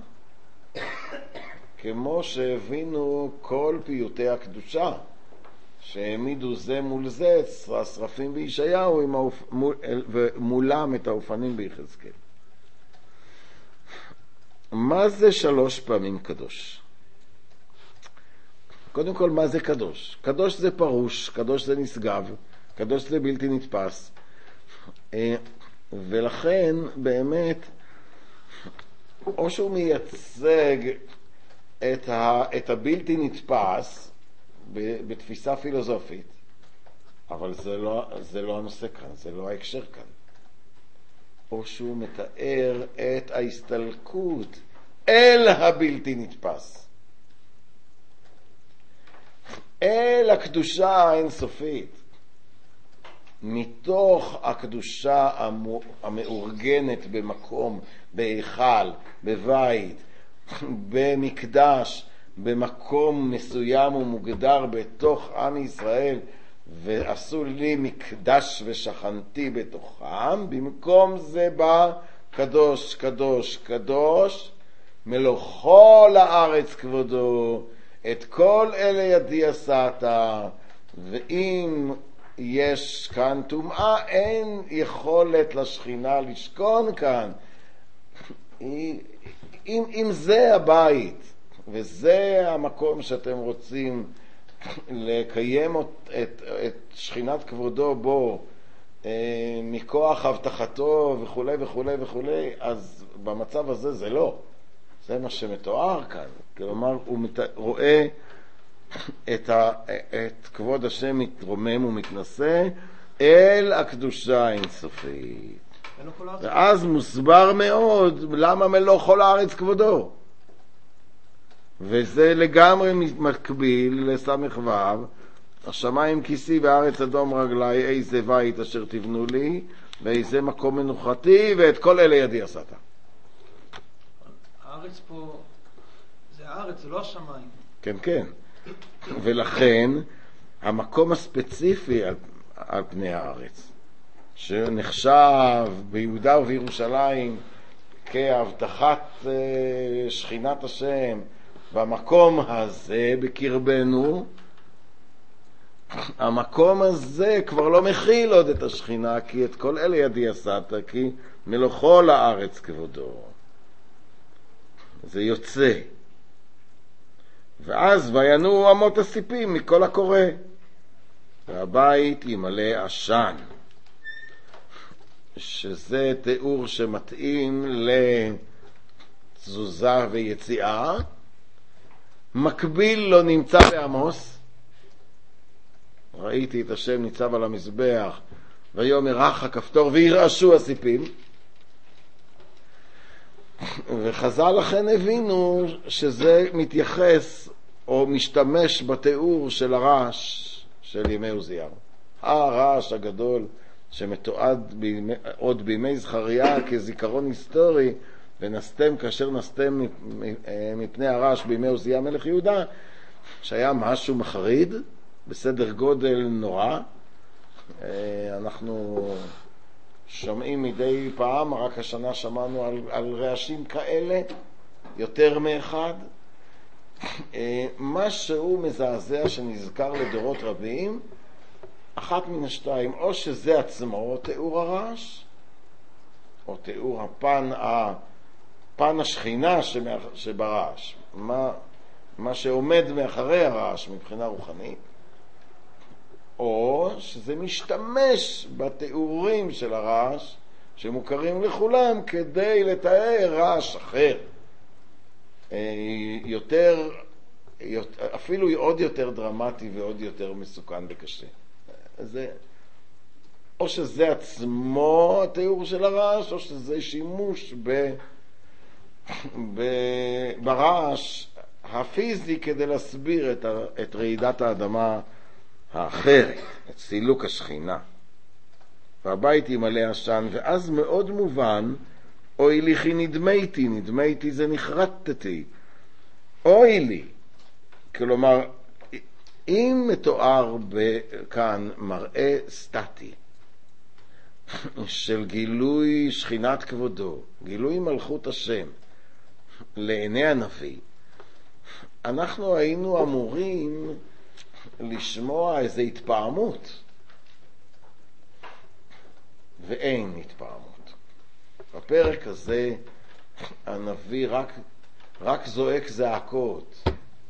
[SPEAKER 1] כמו שהבינו כל פיוטי הקדושה, שהעמידו זה מול זה, השרפים בישעיהו ומולם את האופנים ביחזקאל. מה זה 3 פעמים קדוש? קודם כל, מה זה קדוש? קדוש זה פרוש, קדוש זה נשגב, קדוש זה בלתי נתפס. ולכן באמת, או שהוא מייצג את הבלתי נתפס בתפיסה פילוסופית, אבל זה לא הנושא כאן, זה לא ההקשר כאן. או שהוא מתאר את ההסתלקות אל הבלתי נתפס, אל הקדושה האינסופית, מתוך הקדושה המאורגנת במקום, בהיכל, בבית, במקדש, במקום מסוים ומוגדר בתוך עם ישראל, ועשו לי מקדש ושכנתי בתוכם. במקום זה בא קדוש קדוש קדוש, מלוא כל הארץ כבודו, את כל אלה ידי עשת. ואם יש כאן טומאה, אין יכולת לשכינה לשכון כאן. אם זה הבית וזה המקום שאתם רוצים לקיים את שכינת כבודו בו, מכוח הבטחתו וכו' וכו' וכו', אז במצב הזה זה לא. זה מה שמתואר כאן. כלומר, הוא רואה את כבוד השם מתרומם ומתנשא אל הקדושה האינסופית. ואז מוסבר מאוד למה מלוא כל הארץ כבודו. וזה לגמרי מקביל לס"ו, השמיים כיסי והארץ אדום רגלי, איזה בית אשר תבנו לי, ואיזה מקום מנוחתי, ואת כל אלה ידי עשת.
[SPEAKER 4] הארץ פה, זה הארץ, זה לא השמיים.
[SPEAKER 1] כן, כן. ולכן, המקום הספציפי על פני הארץ, שנחשב ביהודה ובירושלים כהבטחת שכינת השם, במקום הזה בקרבנו, המקום הזה כבר לא מכיל עוד את השכינה, כי את כל אלה ידי עשת, כי מלוכו לארץ כבודו. זה יוצא. ואז וינועו אמות הסיפים מכל הקורא, והבית ימלא עשן, שזה תיאור שמתאים לתזוזה ויציאה. מקביל לא נמצא בעמוס, ראיתי את השם ניצב על המזבח ויאמר רך הכפתור וירעשו הסיפים. וחז"ל לכן הבינו שזה מתייחס או משתמש בתיאור של הרעש של ימי עוזיהו, הרעש הגדול שמתועד עוד בימי זכריה כזיכרון היסטורי, ונסתם כאשר נסתם מפני הרעש בימי עוזיהו מלך יהודה, שהיה משהו מחריד בסדר גודל נורא. אנחנו שומעים מדי פעם, רק השנה שמענו על רעשים כאלה, יותר מאחד. משהו מזעזע שנזכר לדורות רבים, אחת מן השתיים, או שזה עצמו תיאור הרעש, או תיאור פן השכינה שברעש, מה שעומד מאחורי הרעש מבחינה רוחנית, או שזה משתמש בתיאורים של הרעש שמוכרים לכולם כדי לתאר רעש אחר, יותר, אפילו עוד יותר דרמטי ועוד יותר מסוכן וקשה. או שזה עצמו התיאור של הרעש, או שזה שימוש ברעש הפיזי כדי להסביר את רעידת האדמה האחרת, את סילוק השכינה. והבית ימלא עשן, ואז מאוד מובן, אוי לי כי נדמייתי, נדמייתי זה נחרטתי, אוי לי. כלומר, אם מתואר כאן מראה סטטי של גילוי שכינת כבודו, גילוי מלכות השם לעיני הנביא, אנחנו היינו אמורים לשמוע איזו התפעמות, ואין התפעמות. בפרק הזה הנביא רק זועק זעקות,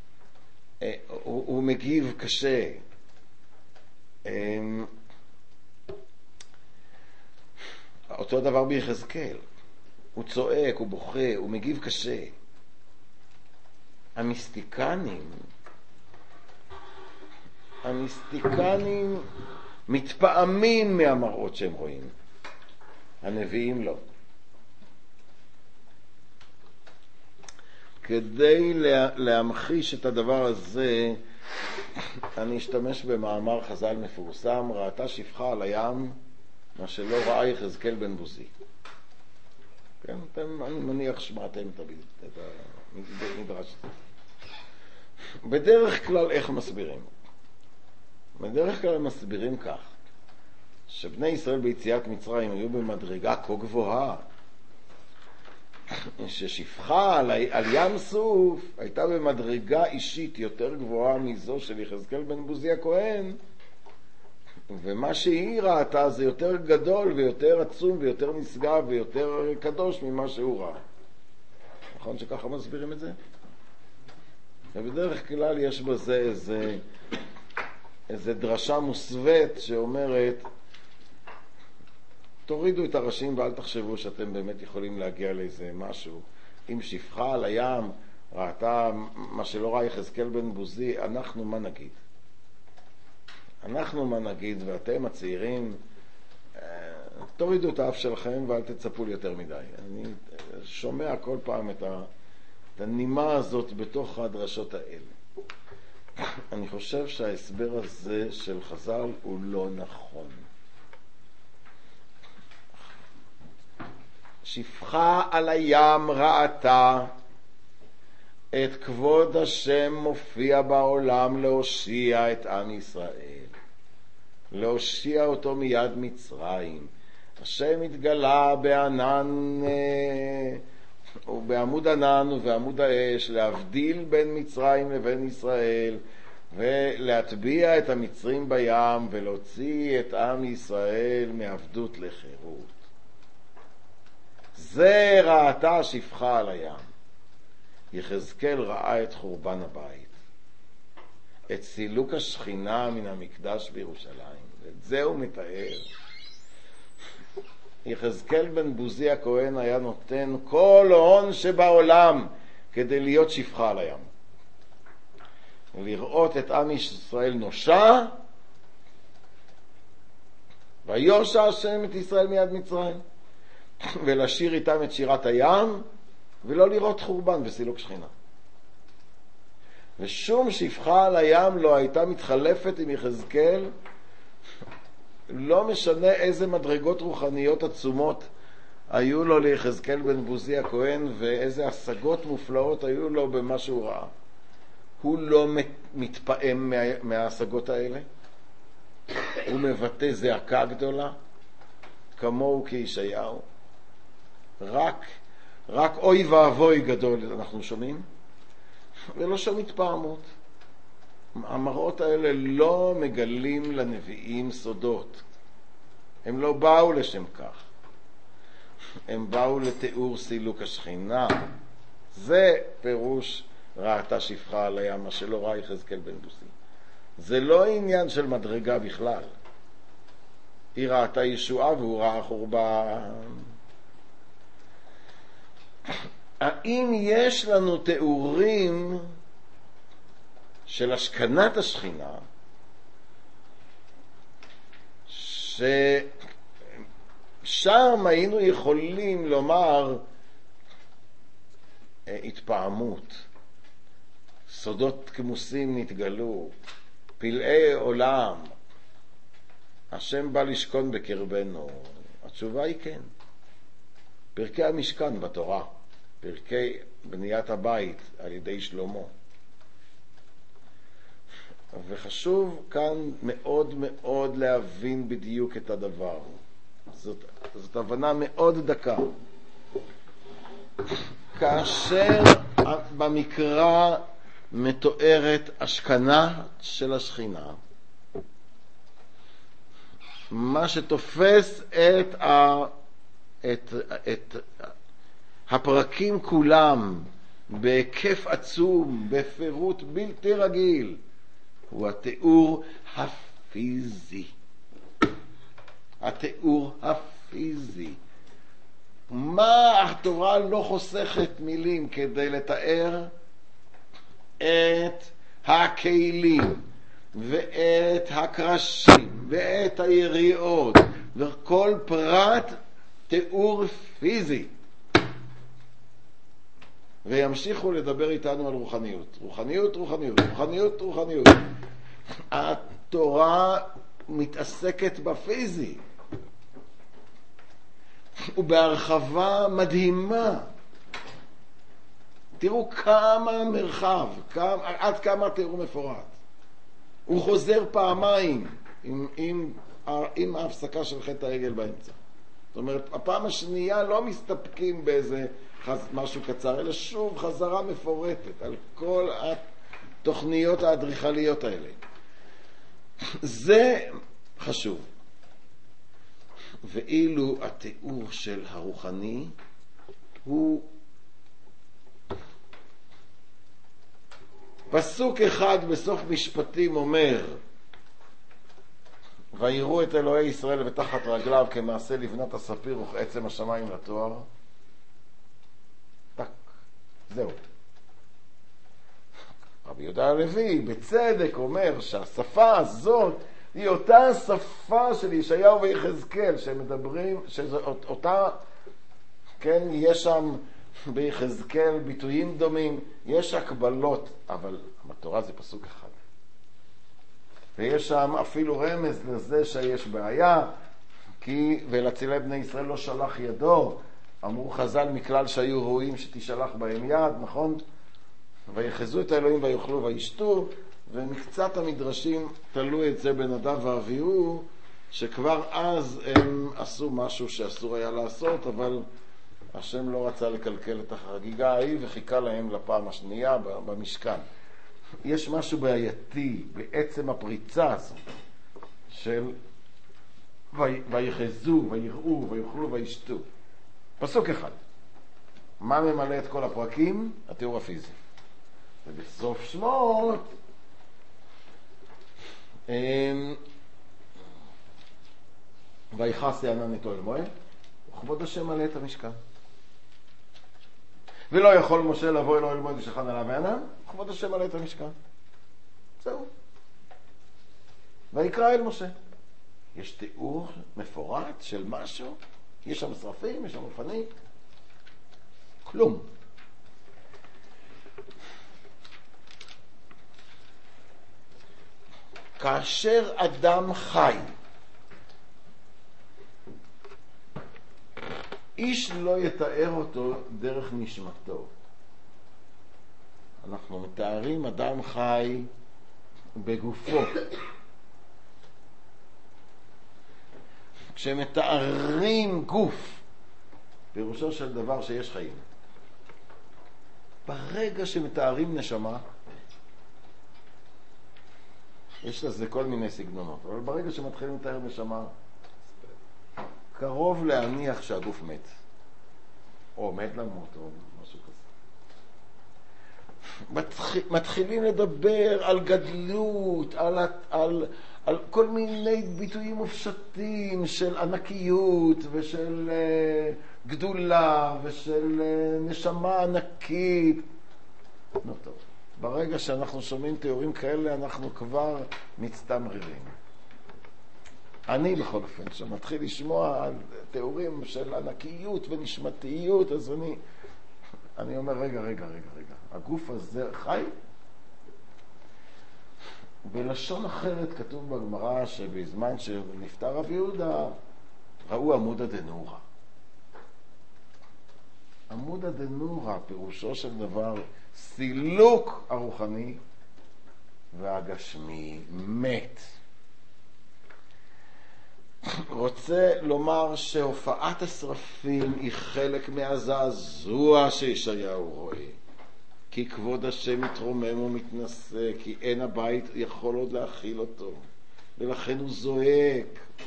[SPEAKER 1] הוא מגיב קשה. אותו דבר ביחזקאל, הוא צועק, הוא בוכה, הוא מגיב קשה. המיסטיקנים מתפעמים מהמראות שהם רואים, הנביאים לא. כדי להמחיש את הדבר הזה, אני אשתמש במאמר חז"ל מפורסם, ראתה שפחה על הים מה שלא ראה יחזקאל בן בוזי. כן, אני מניח שמעתם את המדרש. בדרך כלל איך מסבירים? בדרך כלל מסבירים כך, שבני ישראל ביציאת מצרים היו במדרגה כה גבוהה, ששפחה על ים סוף הייתה במדרגה אישית יותר גבוהה מזו של יחזקאל בן בוזי הכהן, ומה שהיא ראתה זה יותר גדול ויותר עצום ויותר נשגב ויותר קדוש ממה שהוא ראה. נכון שככה מסבירים את זה? ובדרך כלל יש בזה איזה דרשה מוסווית שאומרת, תורידו את הראשים ואל תחשבו שאתם באמת יכולים להגיע לאיזה משהו. אם שפחה על הים ראתה מה שלא ראה יחזקאל בן בוזי, אנחנו מה נגיד? אנחנו מה נגיד, ואתם הצעירים, תורידו את האף שלכם ואל תצפו לי יותר מדי. אני שומע כל פעם את הנימה הזאת בתוך הדרשות האלה. אני חושב שההסבר הזה של חז"ל הוא לא נכון. שפחה על הים ראתה את כבוד השם מופיע בעולם להושיע את עם ישראל, להושיע אותו מיד מצרים. השם התגלה בענן ובעמוד ענן ובעמוד האש, להבדיל בין מצרים לבין ישראל, ולהטביע את המצרים בים ולהוציא את עם ישראל מעבדות לחירות. זה ראתה שפחה על הים. יחזקאל ראה את חורבן הבית, את סילוק השכינה מן המקדש בירושלים, ואת זה הוא מתאר. יחזקאל בן בוזי הכהן היה נותן כל הון שבעולם כדי להיות שפחה על הים, לראות את עם ישראל נושע, ויושע השם את ישראל מיד מצרים, ולשיר איתם את שירת הים, ולא לראות חורבן וסילוק שכינה. ושום שפחה על הים לא הייתה מתחלפת עם יחזקאל, לא משנה איזה מדרגות רוחניות עצומות היו לו ליחזקאל בן בוזי הכהן, ואיזה השגות מופלאות היו לו במה שהוא ראה. הוא לא מתפעם מההשגות האלה, הוא מבטא זעקה גדולה, כמוהו כישעיהו. רק אוי ואבוי גדול אנחנו שומעים, ולא שם התפעמות. המראות האלה לא מגלים לנביאים סודות. הם לא באו לשם כך. הם באו לתיאור סילוק השכינה. זה פירוש ראתה שפחה על הים, מה שלא ראה יחזקאל בן בוזי. זה לא עניין של מדרגה בכלל. היא ראתה ישועה והוא ראה חורבן. האם יש לנו תיאורים של השכנת השכינה ששם היינו יכולים לומר התפעמות, סודות כמוסים נתגלו, פלאי עולם, השם בא לשכון בקרבנו? התשובה היא כן. פרקי המשכן בתורה, פרקי בניית הבית על ידי שלמה. וחשוב כאן מאוד מאוד להבין בדיוק את הדבר. זאת הבנה מאוד דקה. כאשר במקרא מתוארת השכנה של השכינה, מה שתופס את הפרקים כולם בהיקף עצום, בפירוט בלתי רגיל, הוא התיאור הפיזי. התיאור הפיזי. מה התורה לא חוסכת מילים כדי לתאר את הכלים ואת הקרשים ואת היריעות וכל פרט תיאור פיזי. וימשיכו לדבר איתנו על רוחניות. רוחניות, רוחניות, רוחניות, רוחניות. התורה מתעסקת בפיזי. ובהרחבה מדהימה. תראו כמה מרחב, עד כמה תיאור מפורט. הוא חוזר פעמיים עם ההפסקה של חטא הרגל באמצע. זאת אומרת, הפעם השנייה לא מסתפקים באיזה משהו קצר, אלא שוב חזרה מפורטת על כל התוכניות האדריכליות האלה. זה חשוב. ואילו התיאור של הרוחני הוא פסוק אחד בסוף משפטים אומר, ויראו את אלוהי ישראל ותחת רגליו כמעשה לבנת הספיר וכעצם השמיים לתואר. טק, זהו. רבי יהודה הלוי בצדק אומר שהשפה הזאת היא אותה שפה של ישעיהו ויחזקאל שמדברים, שאותה, כן, יש שם ביחזקאל ביטויים דומים, יש הקבלות, אבל בתורה זה פסוק אחד. ויש שם אפילו רמז לזה שיש בעיה, כי ולהצילי בני ישראל לא שלח ידו. אמרו חז"ל מכלל שהיו ראויים שתשלח בהם יד, נכון? ויחזו את האלוהים ויאכלו וישתו, ומקצת המדרשים תלו את זה בנדב ואביהו, שכבר אז הם עשו משהו שאסור היה לעשות, אבל השם לא רצה לקלקל את החגיגה ההיא וחיכה להם לפעם השנייה במשכן. יש משהו בעייתי בעצם הפריצה הזו של ויחזו, ויראו, ויאכלו, וישתו. פסוק אחד. מה ממלא את כל הפרקים? התיאור הפיזי. ובסוף שמות ויחס הענן איתו אל מועד, וכבוד השם מלא את המשכן. ולא יכול משה לבוא אלו אל מועד ושכן עליו הענן, וכבוד השם מלא את המשכן. זהו. ויקרא אל משה. יש תיאור מפורט של משהו, יש שם שרפים, יש שם אופנים, כלום. כאשר אדם חי, איש לא יתאר אותו דרך נשמתו. אנחנו מתארים אדם חי בגופו. כשמתארים גוף, פירושו של דבר שיש חיים. ברגע שמתארים נשמה, יש לזה כל מיני סגנונות, אבל ברגע שמתחילים לתאר נשמה, קרוב להניח שהגוף מת, או מת למות, או משהו כזה. מתחילים לדבר על גדלות, על כל מיני ביטויים מופשטים של ענקיות ושל גדולה ושל נשמה ענקית. לא טוב. ברגע שאנחנו שומעים תיאורים כאלה, אנחנו כבר מצטמררים. אני בכל אופן, שמתחיל לשמוע על תיאורים של ענקיות ונשמתיות, אז אני אומר, רגע. הגוף הזה חי? בלשון אחרת כתוב בגמרא שבזמן שנפטר רבי יהודה, ראו עמודא דנורא. עמודא דנורא, פירושו של דבר, סילוק הרוחני והגשמי מת. רוצה לומר שהופעת השרפים היא חלק מהזעזוע שישעיהו רואה. כי כבוד השם מתרומם ומתנשא, כי אין הבית יכול עוד להכיל אותו. ולכן הוא זועק.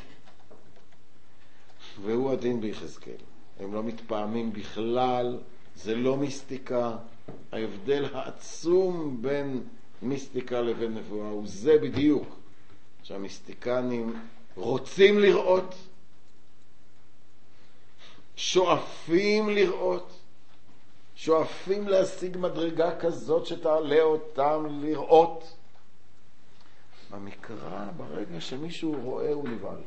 [SPEAKER 1] והוא הדין ביחזקאל. הם לא מתפעמים בכלל, זה לא מיסטיקה. ההבדל העצום בין מיסטיקה לבין נבואה הוא זה בדיוק. שהמיסטיקנים רוצים לראות, שואפים לראות, שואפים להשיג מדרגה כזאת שתעלה אותם לראות. במקרא, ברגע שמישהו רואה הוא נבהל.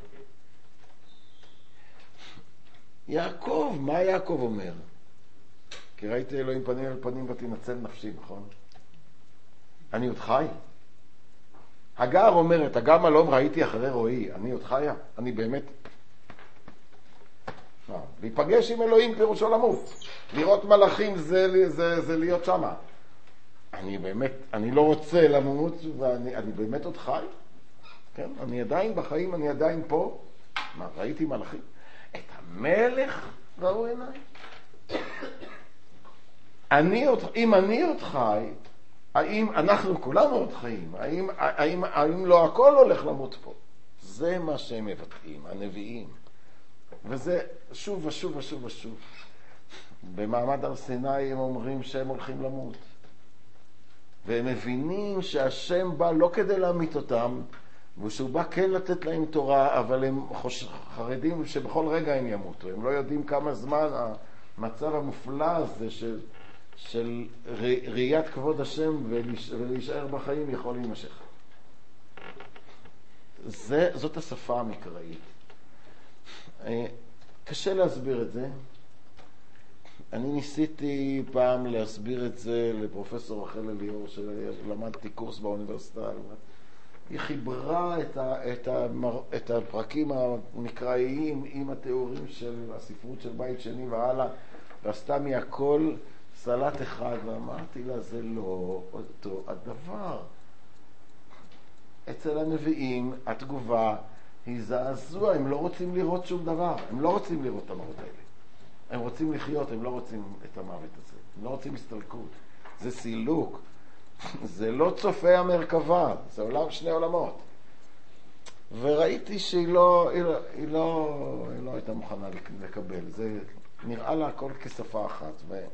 [SPEAKER 1] יעקב, מה יעקב אומר? כי ראיתי אלוהים פנים אל פנים ותנצל נפשי, נכון? אני עוד חי. הגר אומרת, הגר מלום ראיתי אחרי רואי, אני עוד חיה, אני באמת. להיפגש עם אלוהים פירושו למות. לראות מלאכים זה להיות שמה. אני לא רוצה למות, ואני באמת עוד חי. כן? אני עדיין בחיים, אני עדיין פה. מה, ראיתי מלאכים? את המלך ראו עיניי. אם אני עוד חי, האם אנחנו כולנו עוד חיים? האם לא הכל הולך למות פה? זה מה שהם מבטאים, הנביאים. וזה שוב ושוב ושוב ושוב. במעמד הר סיני הם אומרים שהם הולכים למות. והם מבינים שהשם בא לא כדי להמית אותם, ושהוא בא כן לתת להם תורה, אבל הם חרדים שבכל רגע הם ימותו. הם לא יודעים כמה זמן המצב המופלא הזה של ראיית כבוד השם ולהישאר בחיים יכול להימשך. זאת השפה המקראית. קשה להסביר את זה. אני ניסיתי פעם להסביר את זה לפרופסור רחל אליאור, שלמדתי קורס באוניברסיטה. היא חיברה את הפרקים המקראיים עם התיאורים של הספרות של בית שני והלאה, ועשתה מהכל סלט אחד, ואמרתי לה, זה לא אותו הדבר. אצל הנביאים התגובה היא זעזוע, הם לא רוצים לראות שום דבר, הם לא רוצים לראות את המראות האלה. הם רוצים לחיות, הם לא רוצים את המוות הזה, הם לא רוצים הסתלקות. זה סילוק זה לא צופה המרכבה, זה עולם שני עולמות. וראיתי שהיא לא הייתה מוכנה לקבל. זה נראה לה הכל כשפה אחת.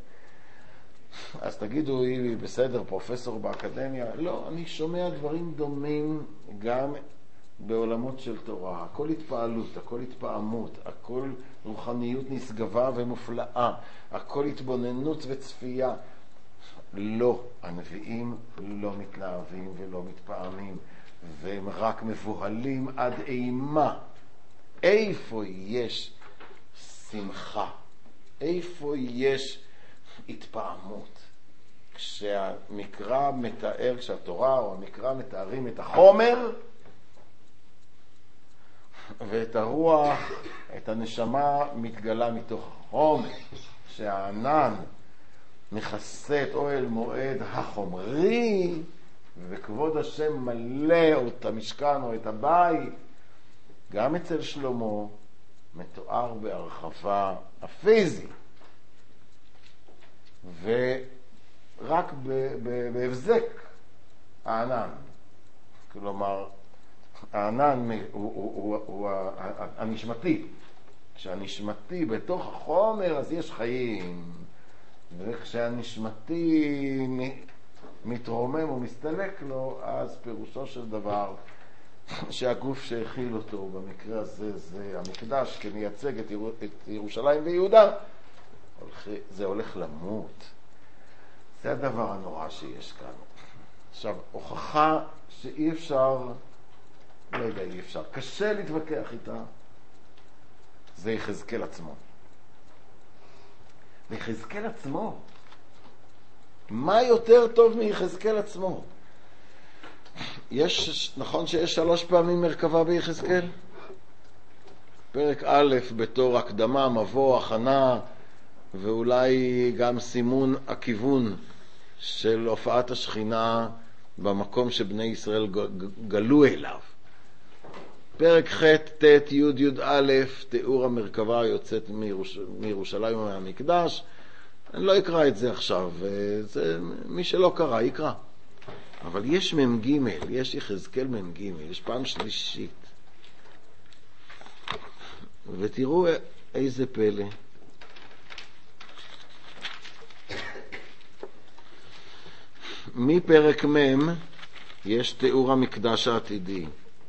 [SPEAKER 1] אז תגידו, היא בסדר, פרופסור באקדמיה? לא, אני שומע דברים דומים גם בעולמות של תורה. הכל התפעלות, הכל התפעמות, הכל רוחניות נשגבה ומופלאה, הכל התבוננות וצפייה. לא, הנביאים לא מתלהבים ולא מתפעמים, והם רק מבוהלים עד אימה. איפה יש שמחה? איפה יש התפעמות? כשהמקרא מתאר, כשהתורה או המקרא מתארים את החומר ואת הרוח, את הנשמה מתגלה מתוך החומר, שהענן מכסה את אוהל מועד החומרי, וכבוד השם מלא את המשכן או את הבית. גם אצל שלמה מתואר בהרחבה הפיזית, ורק בהבזק הענן. כלומר, הענן הוא הנשמתי. כשהנשמתי בתוך החומר אז יש חיים, וכשהנשמתי מתרומם ומסתלק לו, אז פירושו של דבר שהגוף שהכיל אותו, במקרה הזה זה המקדש כמייצג את ירושלים ויהודה, זה הולך למות. זה הדבר הנורא שיש כאן. עכשיו, הוכחה שאי אפשר, לא יודע, אי אפשר, קשה להתווכח איתה, זה יחזקאל עצמו. ויחזקאל עצמו, מה יותר טוב מיחזקאל עצמו? נכון שיש 3 פעמים מרכבה ביחזקאל? פרק א' בתור הקדמה, מבוא, הכנה, ואולי גם סימון הכיוון של הופעת השכינה במקום שבני ישראל גלו אליו. פרק ח' ט' י' י' א', תיאור המרכבה היוצאת מירושלים ומהמקדש. אני לא אקרא את זה עכשיו, מי שלא קרא יקרא. אבל יש מ"ג, יש יחזקאל מ"ג, יש פעם שלישית. ותראו איזה פלא. מפרק מ' יש תיאור המקדש העתידי.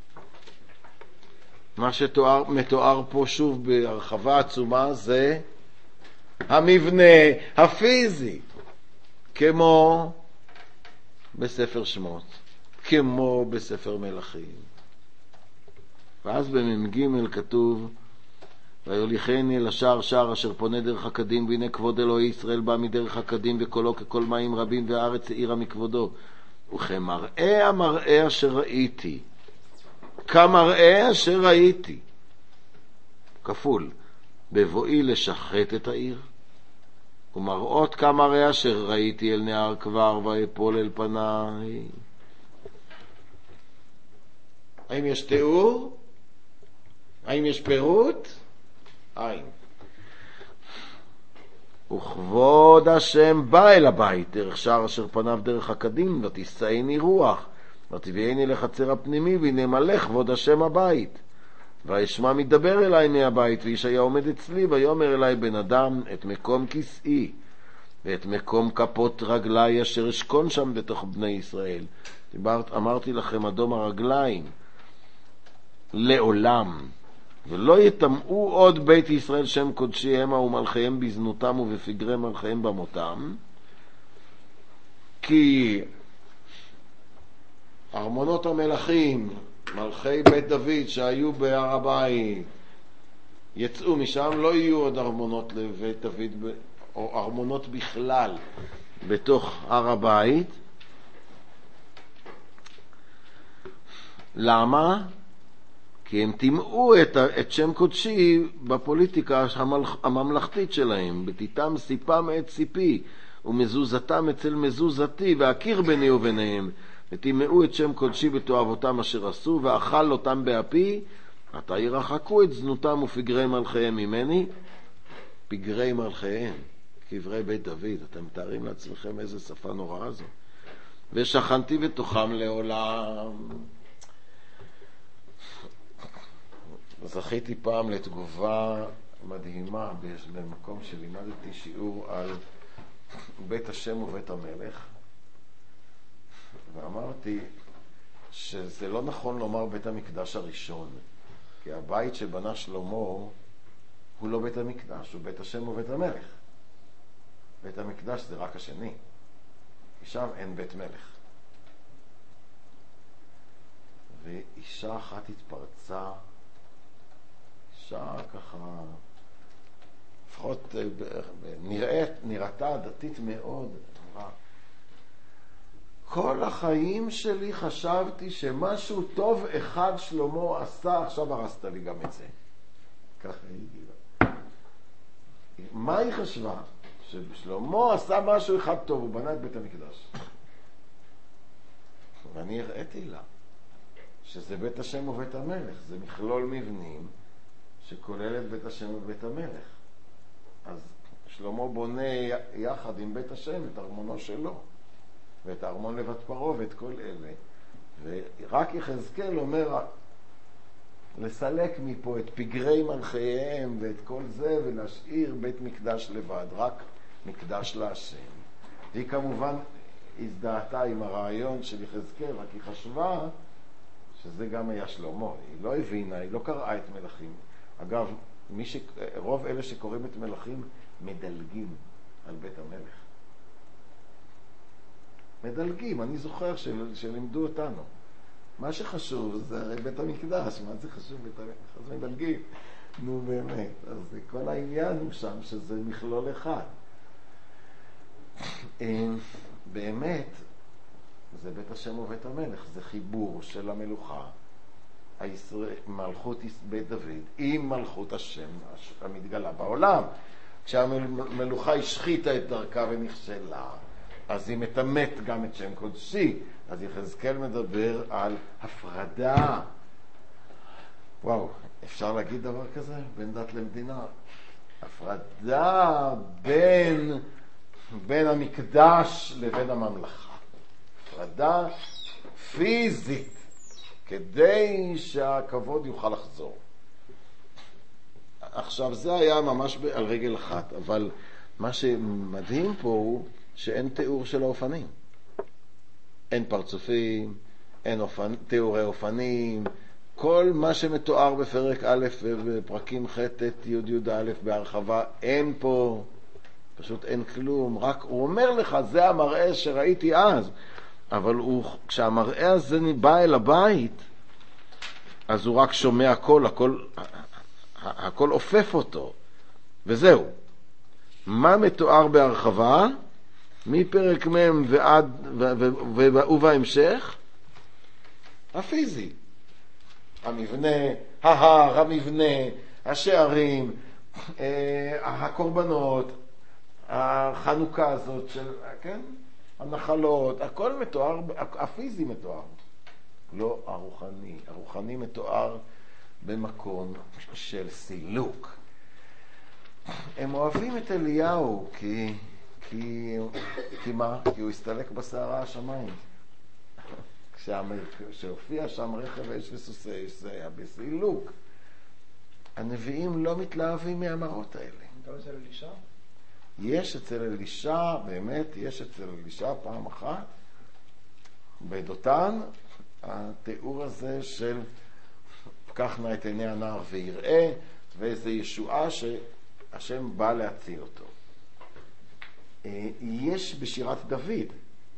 [SPEAKER 1] מה שמתואר פה שוב בהרחבה עצומה זה המבנה הפיזי, כמו בספר שמות, כמו בספר מלכים. ואז במ"ג כתוב, ויוליכני אל השער שער אשר פונה דרך הקדים, והנה כבוד אלוהי ישראל בא מדרך הקדים, וקולו ככל מים רבים, והארץ העירה מכבודו. וכמראה המראה אשר ראיתי, כמראה אשר ראיתי, כפול, בבואי לשחט את העיר, ומראות כמראה אשר ראיתי אל נהר כבר, ויפול אל פניי. האם יש תיאור? האם יש פירוט? אין. וכבוד השם בא אל הבית דרך שער אשר פניו דרך הקדים, ותישאני רוח, ותביאני לחצר הפנימי, והנה מלא כבוד השם הבית. וישמע מדבר אליי מהבית, ואיש היה עומד אצלי, ויאמר אליי בן אדם, את מקום כסאי ואת מקום כפות רגלי אשר אשכון שם בתוך בני ישראל. אמרתי לכם, אדום הרגליים לעולם, ולא יטמאו עוד בית ישראל שם קודשי המה ומלכיהם בזנותם ובפגרי מלכיהם במותם, כי ארמונות המלכים, מלכי בית דוד שהיו בהר הבית, יצאו משם, לא יהיו עוד ארמונות לבית דוד או ארמונות בכלל בתוך הר הבית. למה? כי הם תימאו את שם קודשי בפוליטיקה הממלכתית שלהם, בתיתם סיפם את סיפי ומזוזתם אצל מזוזתי, והכיר ביני וביניהם, ותימאו את שם קודשי בתואבותם אשר עשו, ואכל אותם באפי, עתה ירחקו את זנותם ופגרי מלכיהם ממני. פגרי מלכיהם, קברי בית דוד, אתם מתארים לעצמכם איזה שפה נוראה זו. ושכנתי בתוכם לעולם. זכיתי פעם לתגובה מדהימה במקום שלימדתי שיעור על בית השם ובית המלך, ואמרתי שזה לא נכון לומר בית המקדש הראשון, כי הבית שבנה שלמה הוא לא בית המקדש, הוא בית השם ובית המלך. בית המקדש זה רק השני, שם אין בית מלך. ואישה אחת התפרצה, אישה ככה לפחות נראתה דתית מאוד, אמרה, כל החיים שלי חשבתי שמשהו טוב אחד שלמה עשה, עכשיו הרסת לי גם את זה. ככה היא גילה. מה היא חשבה? ששלמה עשה משהו אחד טוב, הוא בנה את בית המקדש. ואני הראיתי לה שזה בית השם ובית המלך, זה מכלול מבנים שכולל את בית השם ובית המלך. אז שלמה בונה יחד עם בית השם את ארמונו שלו, ואת ארמון לבת פרעה ואת כל אלה. ורק יחזקאל אומר לסלק מפה את פגרי מלכיהם ואת כל זה, ולהשאיר בית מקדש לבד, רק מקדש להשם. והיא כמובן הזדהתה עם הרעיון של יחזקאל, רק היא חשבה שזה גם היה שלמה. היא לא הבינה, היא לא קראה את מלכים. אגב, רוב אלה שקוראים את מלכים מדלגים על בית המלך. מדלגים, אני זוכר שלימדו אותנו. מה שחשוב זה הרי בית המקדש, מה זה חשוב בית המלך? אז מדלגים. נו באמת, אז כל העניין הוא שם שזה מכלול אחד. באמת, זה בית השם ובית המלך, זה חיבור של המלוכה, מלכות בית דוד עם מלכות השם המתגלה בעולם. כשהמלוכה השחיתה את דרכה ונכשלה, אז היא מטמאת גם את שם קודשי. אז יחזקאל מדבר על הפרדה. וואו, אפשר להגיד דבר כזה? בין דת למדינה. הפרדה בין המקדש לבין הממלכה. הפרדה פיזית, כדי שהכבוד יוכל לחזור. עכשיו, זה היה ממש על רגל אחת, אבל מה שמדהים פה הוא שאין תיאור של האופנים. אין פרצופים, אין תיאורי אופנים. כל מה שמתואר בפרק א' ובפרקים ח' ט' י' י' א' בהרחבה, אין פה, פשוט אין כלום. רק הוא אומר לך, זה המראה שראיתי אז. אבל כשהמראה הזה בא אל הבית, אז הוא רק שומע הכל עופף אותו. וזהו. מה מתואר בהרחבה? מפרק מ' ובהמשך? הפיזי. המבנה, ההר, השערים, הקורבנות, החנוכה הזאת של, כן? הנחלות, הכל מתואר, הפיזי מתואר. לא הרוחני. הרוחני מתואר במקום של סילוק. הם אוהבים את אליהו כי מה? כי הוא הסתלק בסערה השמיים. כשהופיע שם רכב אש וסוסי אש, זה היה בסילוק. הנביאים לא מתלהבים מהמראות האלה.
[SPEAKER 4] אתה לא אצל אלישע?
[SPEAKER 1] יש אצל אלישע, באמת, יש אצל אלישע פעם אחת, בדותן, התיאור הזה של פקח נא את עיני הנער ויראה, ואיזו ישועה שהשם בא להציל אותו. יש בשירת דוד,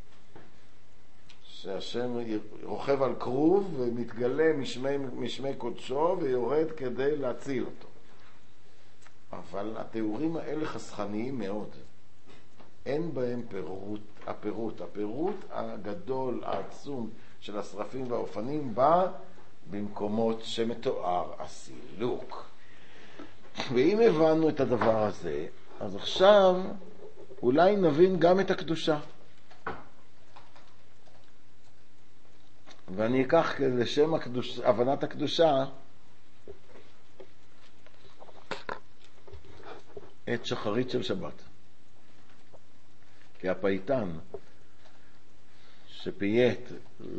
[SPEAKER 1] שהשם רוכב על כרוב ומתגלה משמי קודשו ויורד כדי להציל אותו. אבל התיאורים האלה חסכניים מאוד. אין בהם הפירוט הגדול, העצום של השרפים והאופנים בא במקומות שמתואר הסילוק. ואם הבנו את הדבר הזה, אז עכשיו אולי נבין גם את הקדושה. ואני אקח לשם הבנת הקדושה את שחרית של שבת. כי הפייטן שפייט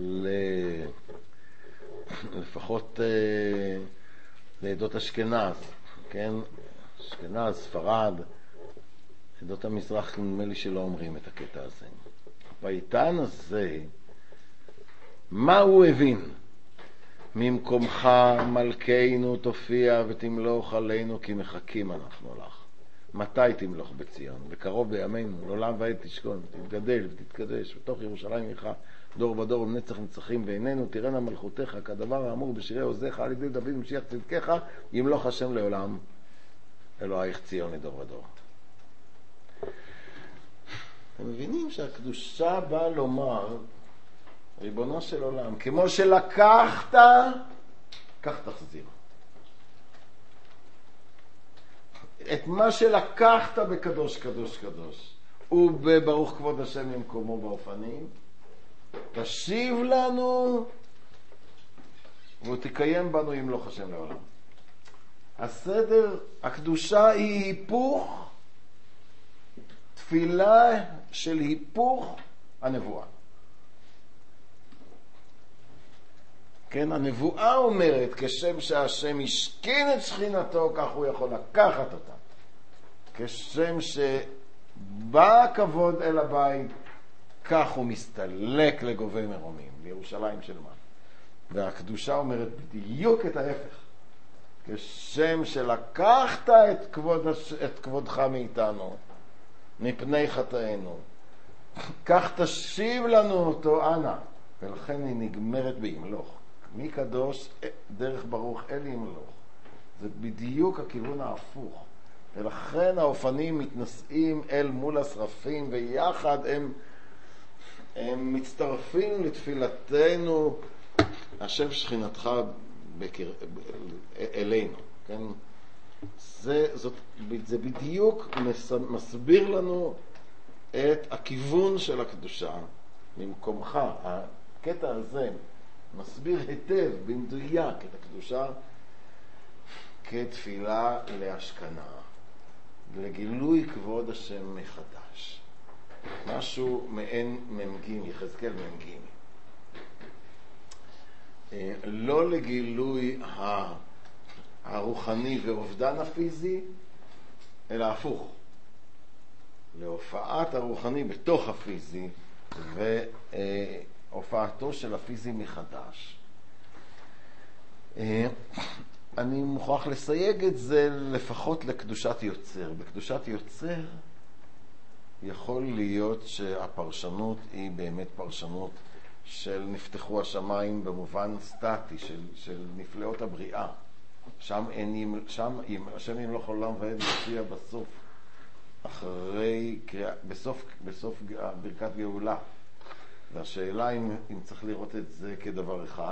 [SPEAKER 1] לפחות לעדות אשכנז, כן? אשכנז, ספרד, עדות המזרח נדמה לי שלא אומרים את הקטע הזה. הפייטן הזה, מה הוא הבין? ממקומך מלכנו תופיע ותמלוך עלינו כי מחכים אנחנו לך. מתי תמלוך בציון? בקרוב בימינו, לעולם ועד תשכון, תתגדל ותתקדש בתוך ירושלים עירך דור בדור ובנצח נצחים בעינינו, תראינה מלכותך כדבר האמור בשירי עוזיך על ידי דוד משיח צדקך, ימלוך השם לעולם אלוהיך ציון לדור ודור. אתם מבינים שהקדושה באה לומר, ריבונו של עולם, כמו שלקחת, כך תחזיר. את מה שלקחת בקדוש קדוש קדוש ובברוך כבוד השם ממקומו באופנים, תשיב לנו ותקיים בנו ימלוך השם לעולם. הסדר, הקדושה היא היפוך, תפילה של היפוך הנבואה. כן, הנבואה אומרת, כשם שהשם השכין את שכינתו, כך הוא יכול לקחת אותה. כשם שבא הכבוד אל הבית, כך הוא מסתלק לגובי מרומים, לירושלים של מה. והקדושה אומרת בדיוק את ההפך. כשם שלקחת את כבודך מאיתנו, מפני חטאינו, כך תשיב לנו אותו אנא. ולכן היא נגמרת בימלוך. מקדוש דרך ברוך אל ימלוך. זה בדיוק הכיוון ההפוך. ולכן האופנים מתנשאים אל מול השרפים, ויחד הם מצטרפים לתפילתנו, השם שכינתך אלינו. כן? זה בדיוק מסביר לנו את הכיוון של הקדושה ממקומך. הקטע הזה מסביר היטב במדויק את הקדושה כתפילה להשכנה, לגילוי כבוד השם מחדש. משהו מעין ממגים, יחזקאל ממגים. לא לגילוי הרוחני ואובדן הפיזי, אלא הפוך. להופעת הרוחני בתוך הפיזי והופעתו של הפיזי מחדש. אני מוכרח לסייג את זה לפחות לקדושת יוצר. בקדושת יוצר יכול להיות שהפרשנות היא באמת פרשנות של נפתחו השמיים במובן סטטי של נפלאות הבריאה. שם השם ימלוך עולם ועד מופיע בסוף, בסוף ברכת גאולה. והשאלה אם צריך לראות את זה כדבר אחד,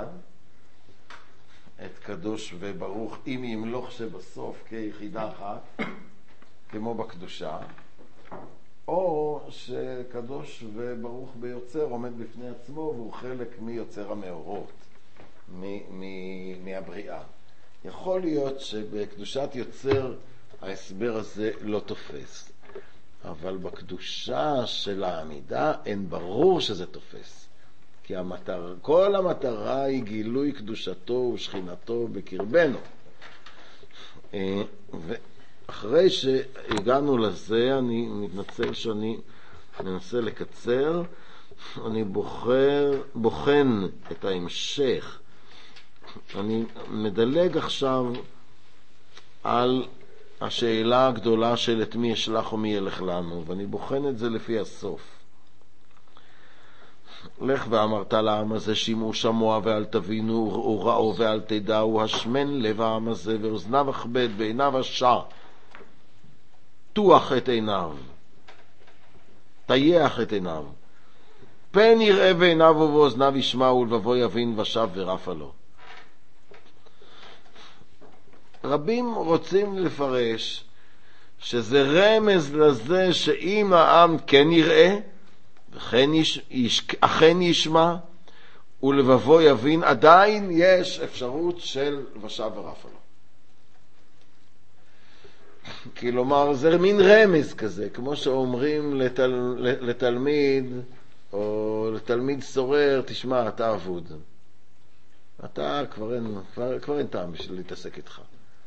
[SPEAKER 1] את קדוש וברוך אם ימלוך שבסוף כיחידה אחת, כמו בקדושה, או שקדוש וברוך ביוצר עומד בפני עצמו והוא חלק מיוצר המאורות, מהבריאה. יכול להיות שבקדושת יוצר ההסבר הזה לא תופס, אבל בקדושה של העמידה אין ברור שזה תופס, כי כל המטרה היא גילוי קדושתו ושכינתו בקרבנו. ואחרי שהגענו לזה, אני מתנצל שאני מנסה לקצר, אני בוחן את ההמשך. אני מדלג עכשיו על השאלה הגדולה של את מי ישלח ומי ילך לנו, ואני בוחן את זה לפי הסוף. לך ואמרת לעם הזה, שימו שמוע ואל תבינו, וראו ואל תדעו, השמן לב העם הזה ואוזניו אכבד ועיניו השע, תוח את עיניו, תייח את עיניו, פן יראה בעיניו ובאוזניו ישמע ולבבו יבין ושב ורפה לו. רבים רוצים לפרש שזה רמז לזה שאם העם כן יראה אכן ישמע ולבבו יבין, עדיין יש אפשרות של ושב ורפה לו. כלומר זה מין רמז כזה, כמו שאומרים לתלמיד או לתלמיד סורר, תשמע, אתה אבוד. אתה כבר אין טעם בשביל להתעסק איתך.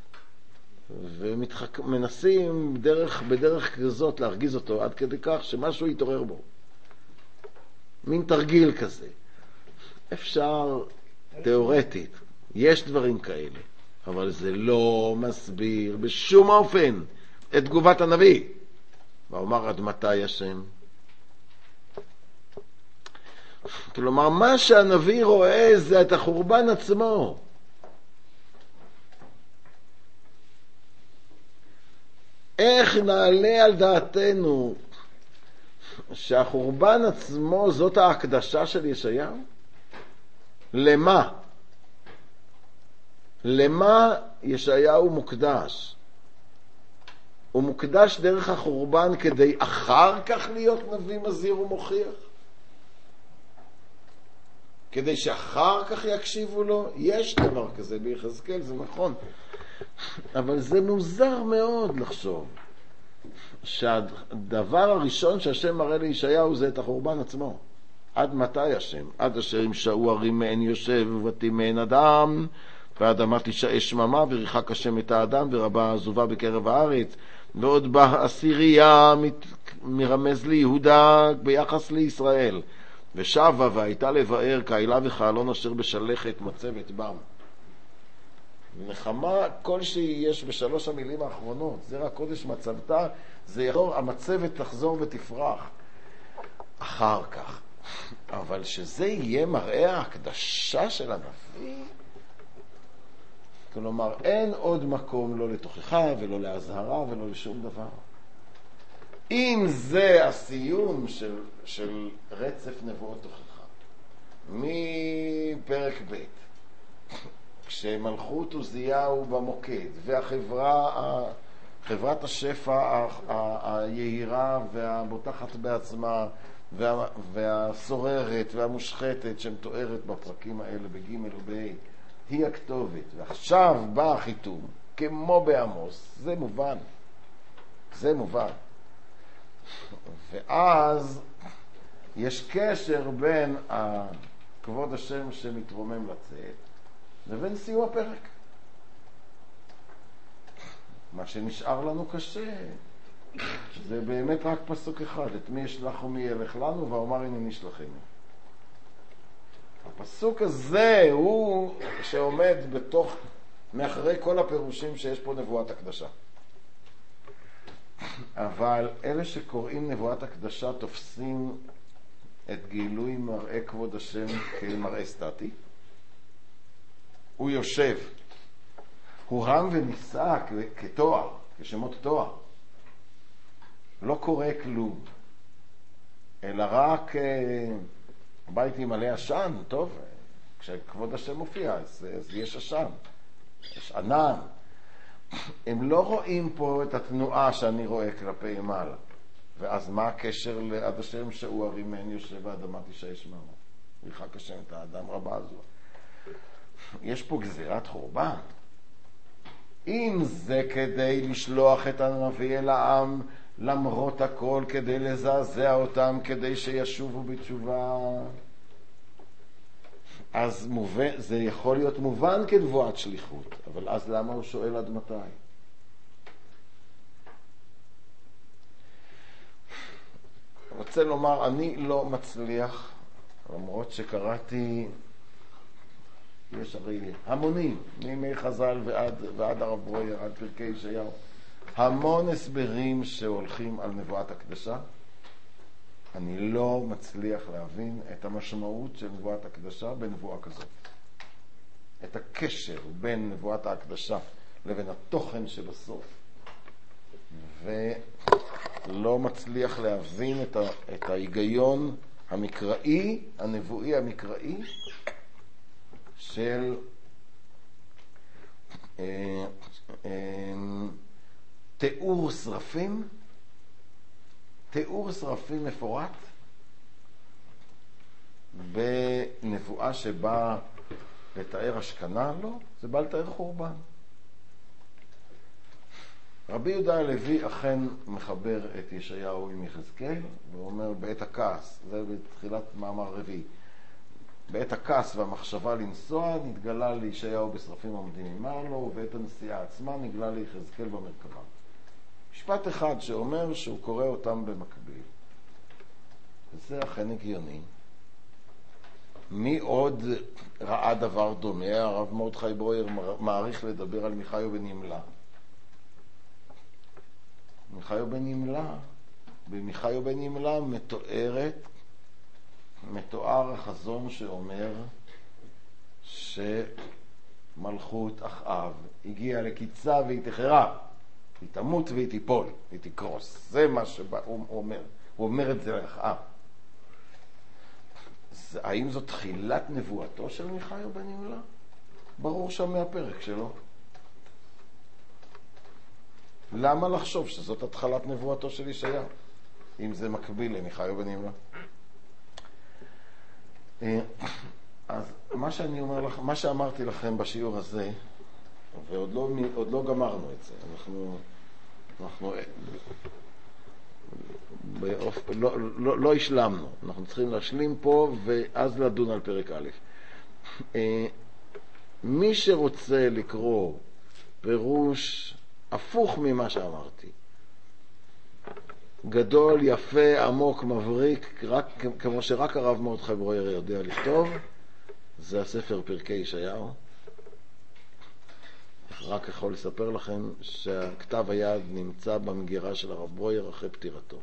[SPEAKER 1] ומנסים בדרך כזאת להרגיז אותו עד כדי כך שמשהו יתעורר בו. מין תרגיל כזה. אפשר תיאורטית, יש דברים כאלה, אבל זה לא מסביר בשום אופן את תגובת הנביא. ואומר עד מתי השם? כלומר, מה שהנביא רואה זה את החורבן עצמו. איך נעלה על דעתנו שהחורבן עצמו זאת ההקדשה של ישעיהו? למה? למה ישעיהו מוקדש? הוא מוקדש דרך החורבן כדי אחר כך להיות נביא מזהיר ומוכיח? כדי שאחר כך יקשיבו לו? יש דבר כזה ביחזקאל, זה נכון. אבל זה מוזר מאוד לחשוב שהדבר הראשון שהשם מראה לישעיהו זה את החורבן עצמו. עד מתי השם? עד אשר ימשאו הרים מעין יושב ובתים מעין אדם, והאדמה תישאה שממה, וריחק השם את האדם, ורבה עזובה בקרב הארץ. ועוד בעשירייה מרמז ליהודה ביחס לישראל. ושבה והייתה לבאר כאילה וכעלון אשר בשלכת מצבת בם. נחמה כלשהי יש בשלוש המילים האחרונות. זרע קודש מצבתה, זה יחזור, המצבת תחזור ותפרח אחר כך. אבל שזה יהיה מראה ההקדשה של הנביא, כלומר אין עוד מקום לא לתוכחה ולא להזהרה ולא לשום דבר. אם זה הסיום של רצף נבואות תוכחה מפרק ב', כשמלכות עוזיהו במוקד חברת השפע היהירה והבוטחת בעצמה והסוררת והמושחתת שמתוארת בפרקים האלה בג' וב' היא הכתובת, ועכשיו בא החיתום כמו בעמוס. זה מובן, זה מובן. ואז יש קשר בין כבוד השם שמתרומם לצאת לבין סיום הפרק. מה שנשאר לנו קשה זה באמת רק פסוק אחד, את מי ישלח ומי ילך לנו, ואומר הנה נשלחנו. הפסוק הזה הוא שעומד מאחרי כל הפירושים שיש פה נבואת הקדשה. אבל אלה שקוראים נבואת הקדשה תופסים את גילוי מראה כבוד השם כמראה סטטי. הוא יושב, הוא רם ונישא כתואר, כשמות תואר. לא קורה כלום, אלא רק הבית מלא עשן. טוב, כשכבוד השם מופיע אז יש עשן, יש ענן. הם לא רואים פה את התנועה שאני רואה כלפי מעלה. ואז מה הקשר לעד השם שהוא הרים מעין יושב והאדמה תישא שממה? ריחק השם את האדם רבה הזו. יש פה גזירת חורבן. אם זה כדי לשלוח את הנביא אל העם למרות הכל, כדי לזעזע אותם, כדי שישובו בתשובה, אז זה יכול להיות מובן כנבואת שליחות. אבל אז למה הוא שואל עד מתי? אני רוצה לומר, אני לא מצליח, למרות שקראתי, יש הרי המונים, מימי חז"ל ועד הרב ברויר, עד פרקי ישעיהו, המון הסברים שהולכים על נבואת הקדשה. אני לא מצליח להבין את המשמעות של נבואת הקדשה בנבואה כזאת. את הקשר בין נבואת ההקדשה לבין התוכן שבסוף. ולא מצליח להבין את ההיגיון המקראי, הנבואי המקראי, של תיאור שרפים, תיאור שרפים מפורט בנבואה שבאה לתאר השכנה. לא, זה בא לתאר חורבן. רבי יהודה הלוי אכן מחבר את ישעיהו עם יחזקאל, ואומר בעת הכעס, זה בתחילת מאמר רביעי, בעת הכעס והמחשבה לנסוע נתגלה לישעיהו בשרפים עומדים ממעלו, ובעת הנסיעה עצמה נגלה ליחזקאל במרכבה. משפט אחד שאומר שהוא קורא אותם במקביל. וזה אכן הגיוני. מי עוד ראה דבר דומה? הרב מרדכי ברויר מעריך לדבר על מיכאיהו בן ימלה. מיכאיהו בן ימלה, במיכאיהו בן ימלה מתואר החזון שאומר שמלכות אחאב הגיעה לקיצה והיא תחרה, היא תמות והיא תיפול, היא תקרוס. זה מה שהוא אומר. הוא אומר את זה לאחאב. האם זו תחילת נבואתו של מיכאיהו בן ימלה? ברור שם מהפרק שלו. למה לחשוב שזאת התחלת נבואתו של ישעיהו, אם זה מקביל למיכאיהו בן ימלה? אז מה שאמרתי לכם בשיעור הזה, ועוד לא גמרנו את זה, אנחנו לא השלמנו, אנחנו צריכים להשלים פה ואז לדון על פרק א'. מי שרוצה לקרוא פירוש הפוך ממה שאמרתי, גדול, יפה, עמוק, מבריק, כמו שרק הרב מרדכי ברויר יודע לכתוב, זה הספר פרקי ישעיהו. רק יכול לספר לכם שהכתב היד נמצא במגירה של הרב ברויר אחרי פטירתו.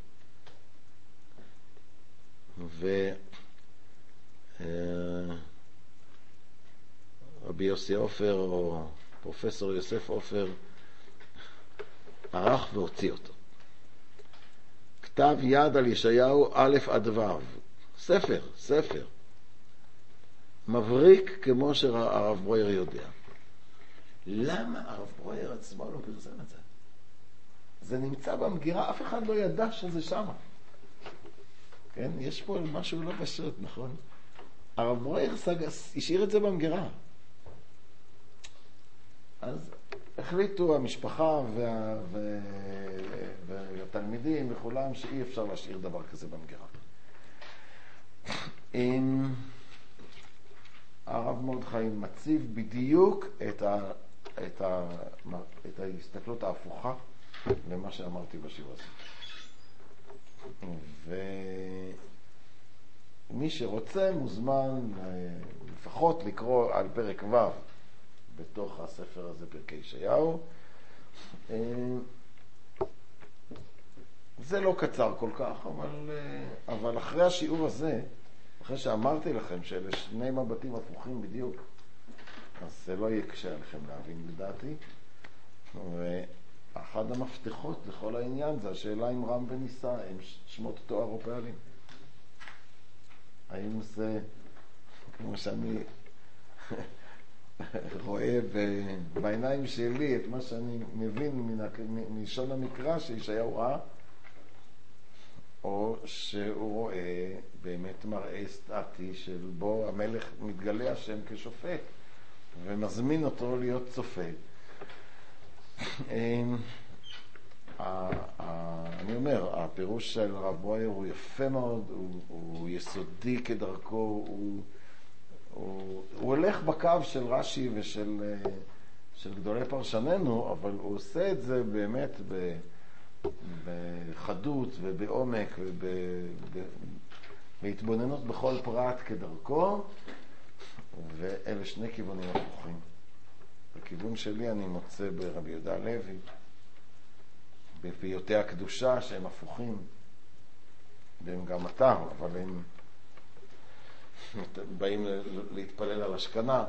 [SPEAKER 1] רבי יוסי עופר או פרופסור יוסף עופר ערך והוציא אותו. כתב יד על ישעיהו א' עד ו', ספר מבריק כמו שהרב ברויר יודע. למה הרב ברויר עצמו לא פרסם את זה? זה נמצא במגירה, אף אחד לא ידע שזה שמה. כן? יש פה משהו לא פשוט, נכון? הרב ברויר השאיר את זה במגירה. אז החליטו המשפחה והתלמידים וכולם שאי אפשר להשאיר דבר כזה במגירה. הרב מרדכי מציב בדיוק את ההסתכלות ההפוכה למה שאמרתי בשיעור הזה. ומי שרוצה מוזמן לפחות לקרוא על פרק ו' בתוך הספר הזה, פרקי ישעיהו. זה לא קצר כל כך, אבל אחרי השיעור הזה, אחרי שאמרתי לכם שאלה שני מבטים הפוכים בדיוק, אז זה לא יהיה קשה עליכם להבין לדעתי. ואחד המפתחות לכל העניין זה השאלה אם רם וניסה הם שמות תואר או פעלים. האם זה, כמו שאני רואה בעיניים שלי את מה שאני מבין מלשון המקרא שישעיהו ראה, או שהוא רואה באמת מראה סטטי של בו המלך מתגלה השם כשופט ומזמין אותו להיות צופה. אני אומר, הפירוש של הרב ברויר הוא יפה מאוד, הוא יסודי כדרכו, הוא הולך בקו של רש"י ושל גדולי פרשננו, אבל הוא עושה את זה באמת בחדות ובעומק ובהתבוננות בכל פרט כדרכו, ואלה שני כיוונים הפוכים. בכיוון שלי אני מוצא ברבי יהודה הלוי, בפיוטי הקדושה שהם הפוכים, והם גם אתר, אבל הם באים להתפלל על השכנה.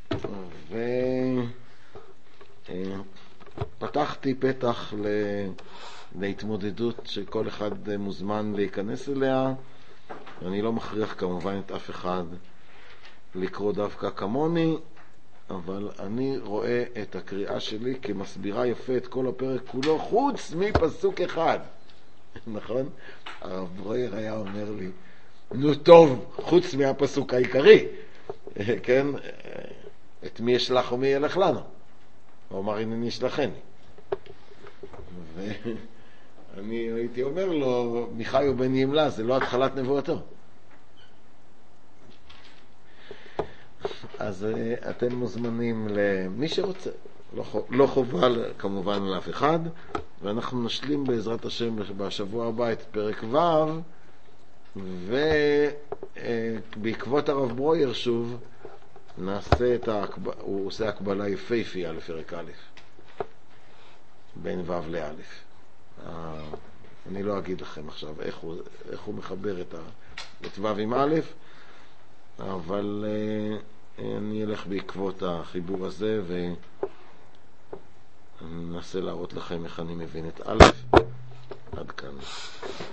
[SPEAKER 1] ופתחתי פתח להתמודדות שכל אחד מוזמן להיכנס אליה. אני לא מכריח כמובן את אף אחד לקרוא דווקא כמוני, אבל אני רואה את הקריאה שלי כמסבירה יפה את כל הפרק כולו, חוץ מפסוק אחד. נכון? הרב ברויר היה אומר לי, נו טוב, חוץ מהפסוק העיקרי, כן? את מי ישלח ומי ילך לנו? הוא אמר, הנה נשלחני. אני הייתי אומר לו, מיכאי הוא בן ימלה, זה לא התחלת נבואתו. אז אתם מוזמנים למי שרוצה, לא חובה כמובן לאף אחד, ואנחנו נשלים בעזרת השם בשבוע הבא את פרק ו', ובעקבות הרב ברויר שוב נעשה הוא עושה הקבלה יפהפייה לפרק א' בין ו' לא'. אני לא אגיד לכם עכשיו איך הוא מחבר את ו' עם א', אבל אני אלך בעקבות החיבור הזה וננסה להראות לכם איך אני מבין את א'. עד כאן.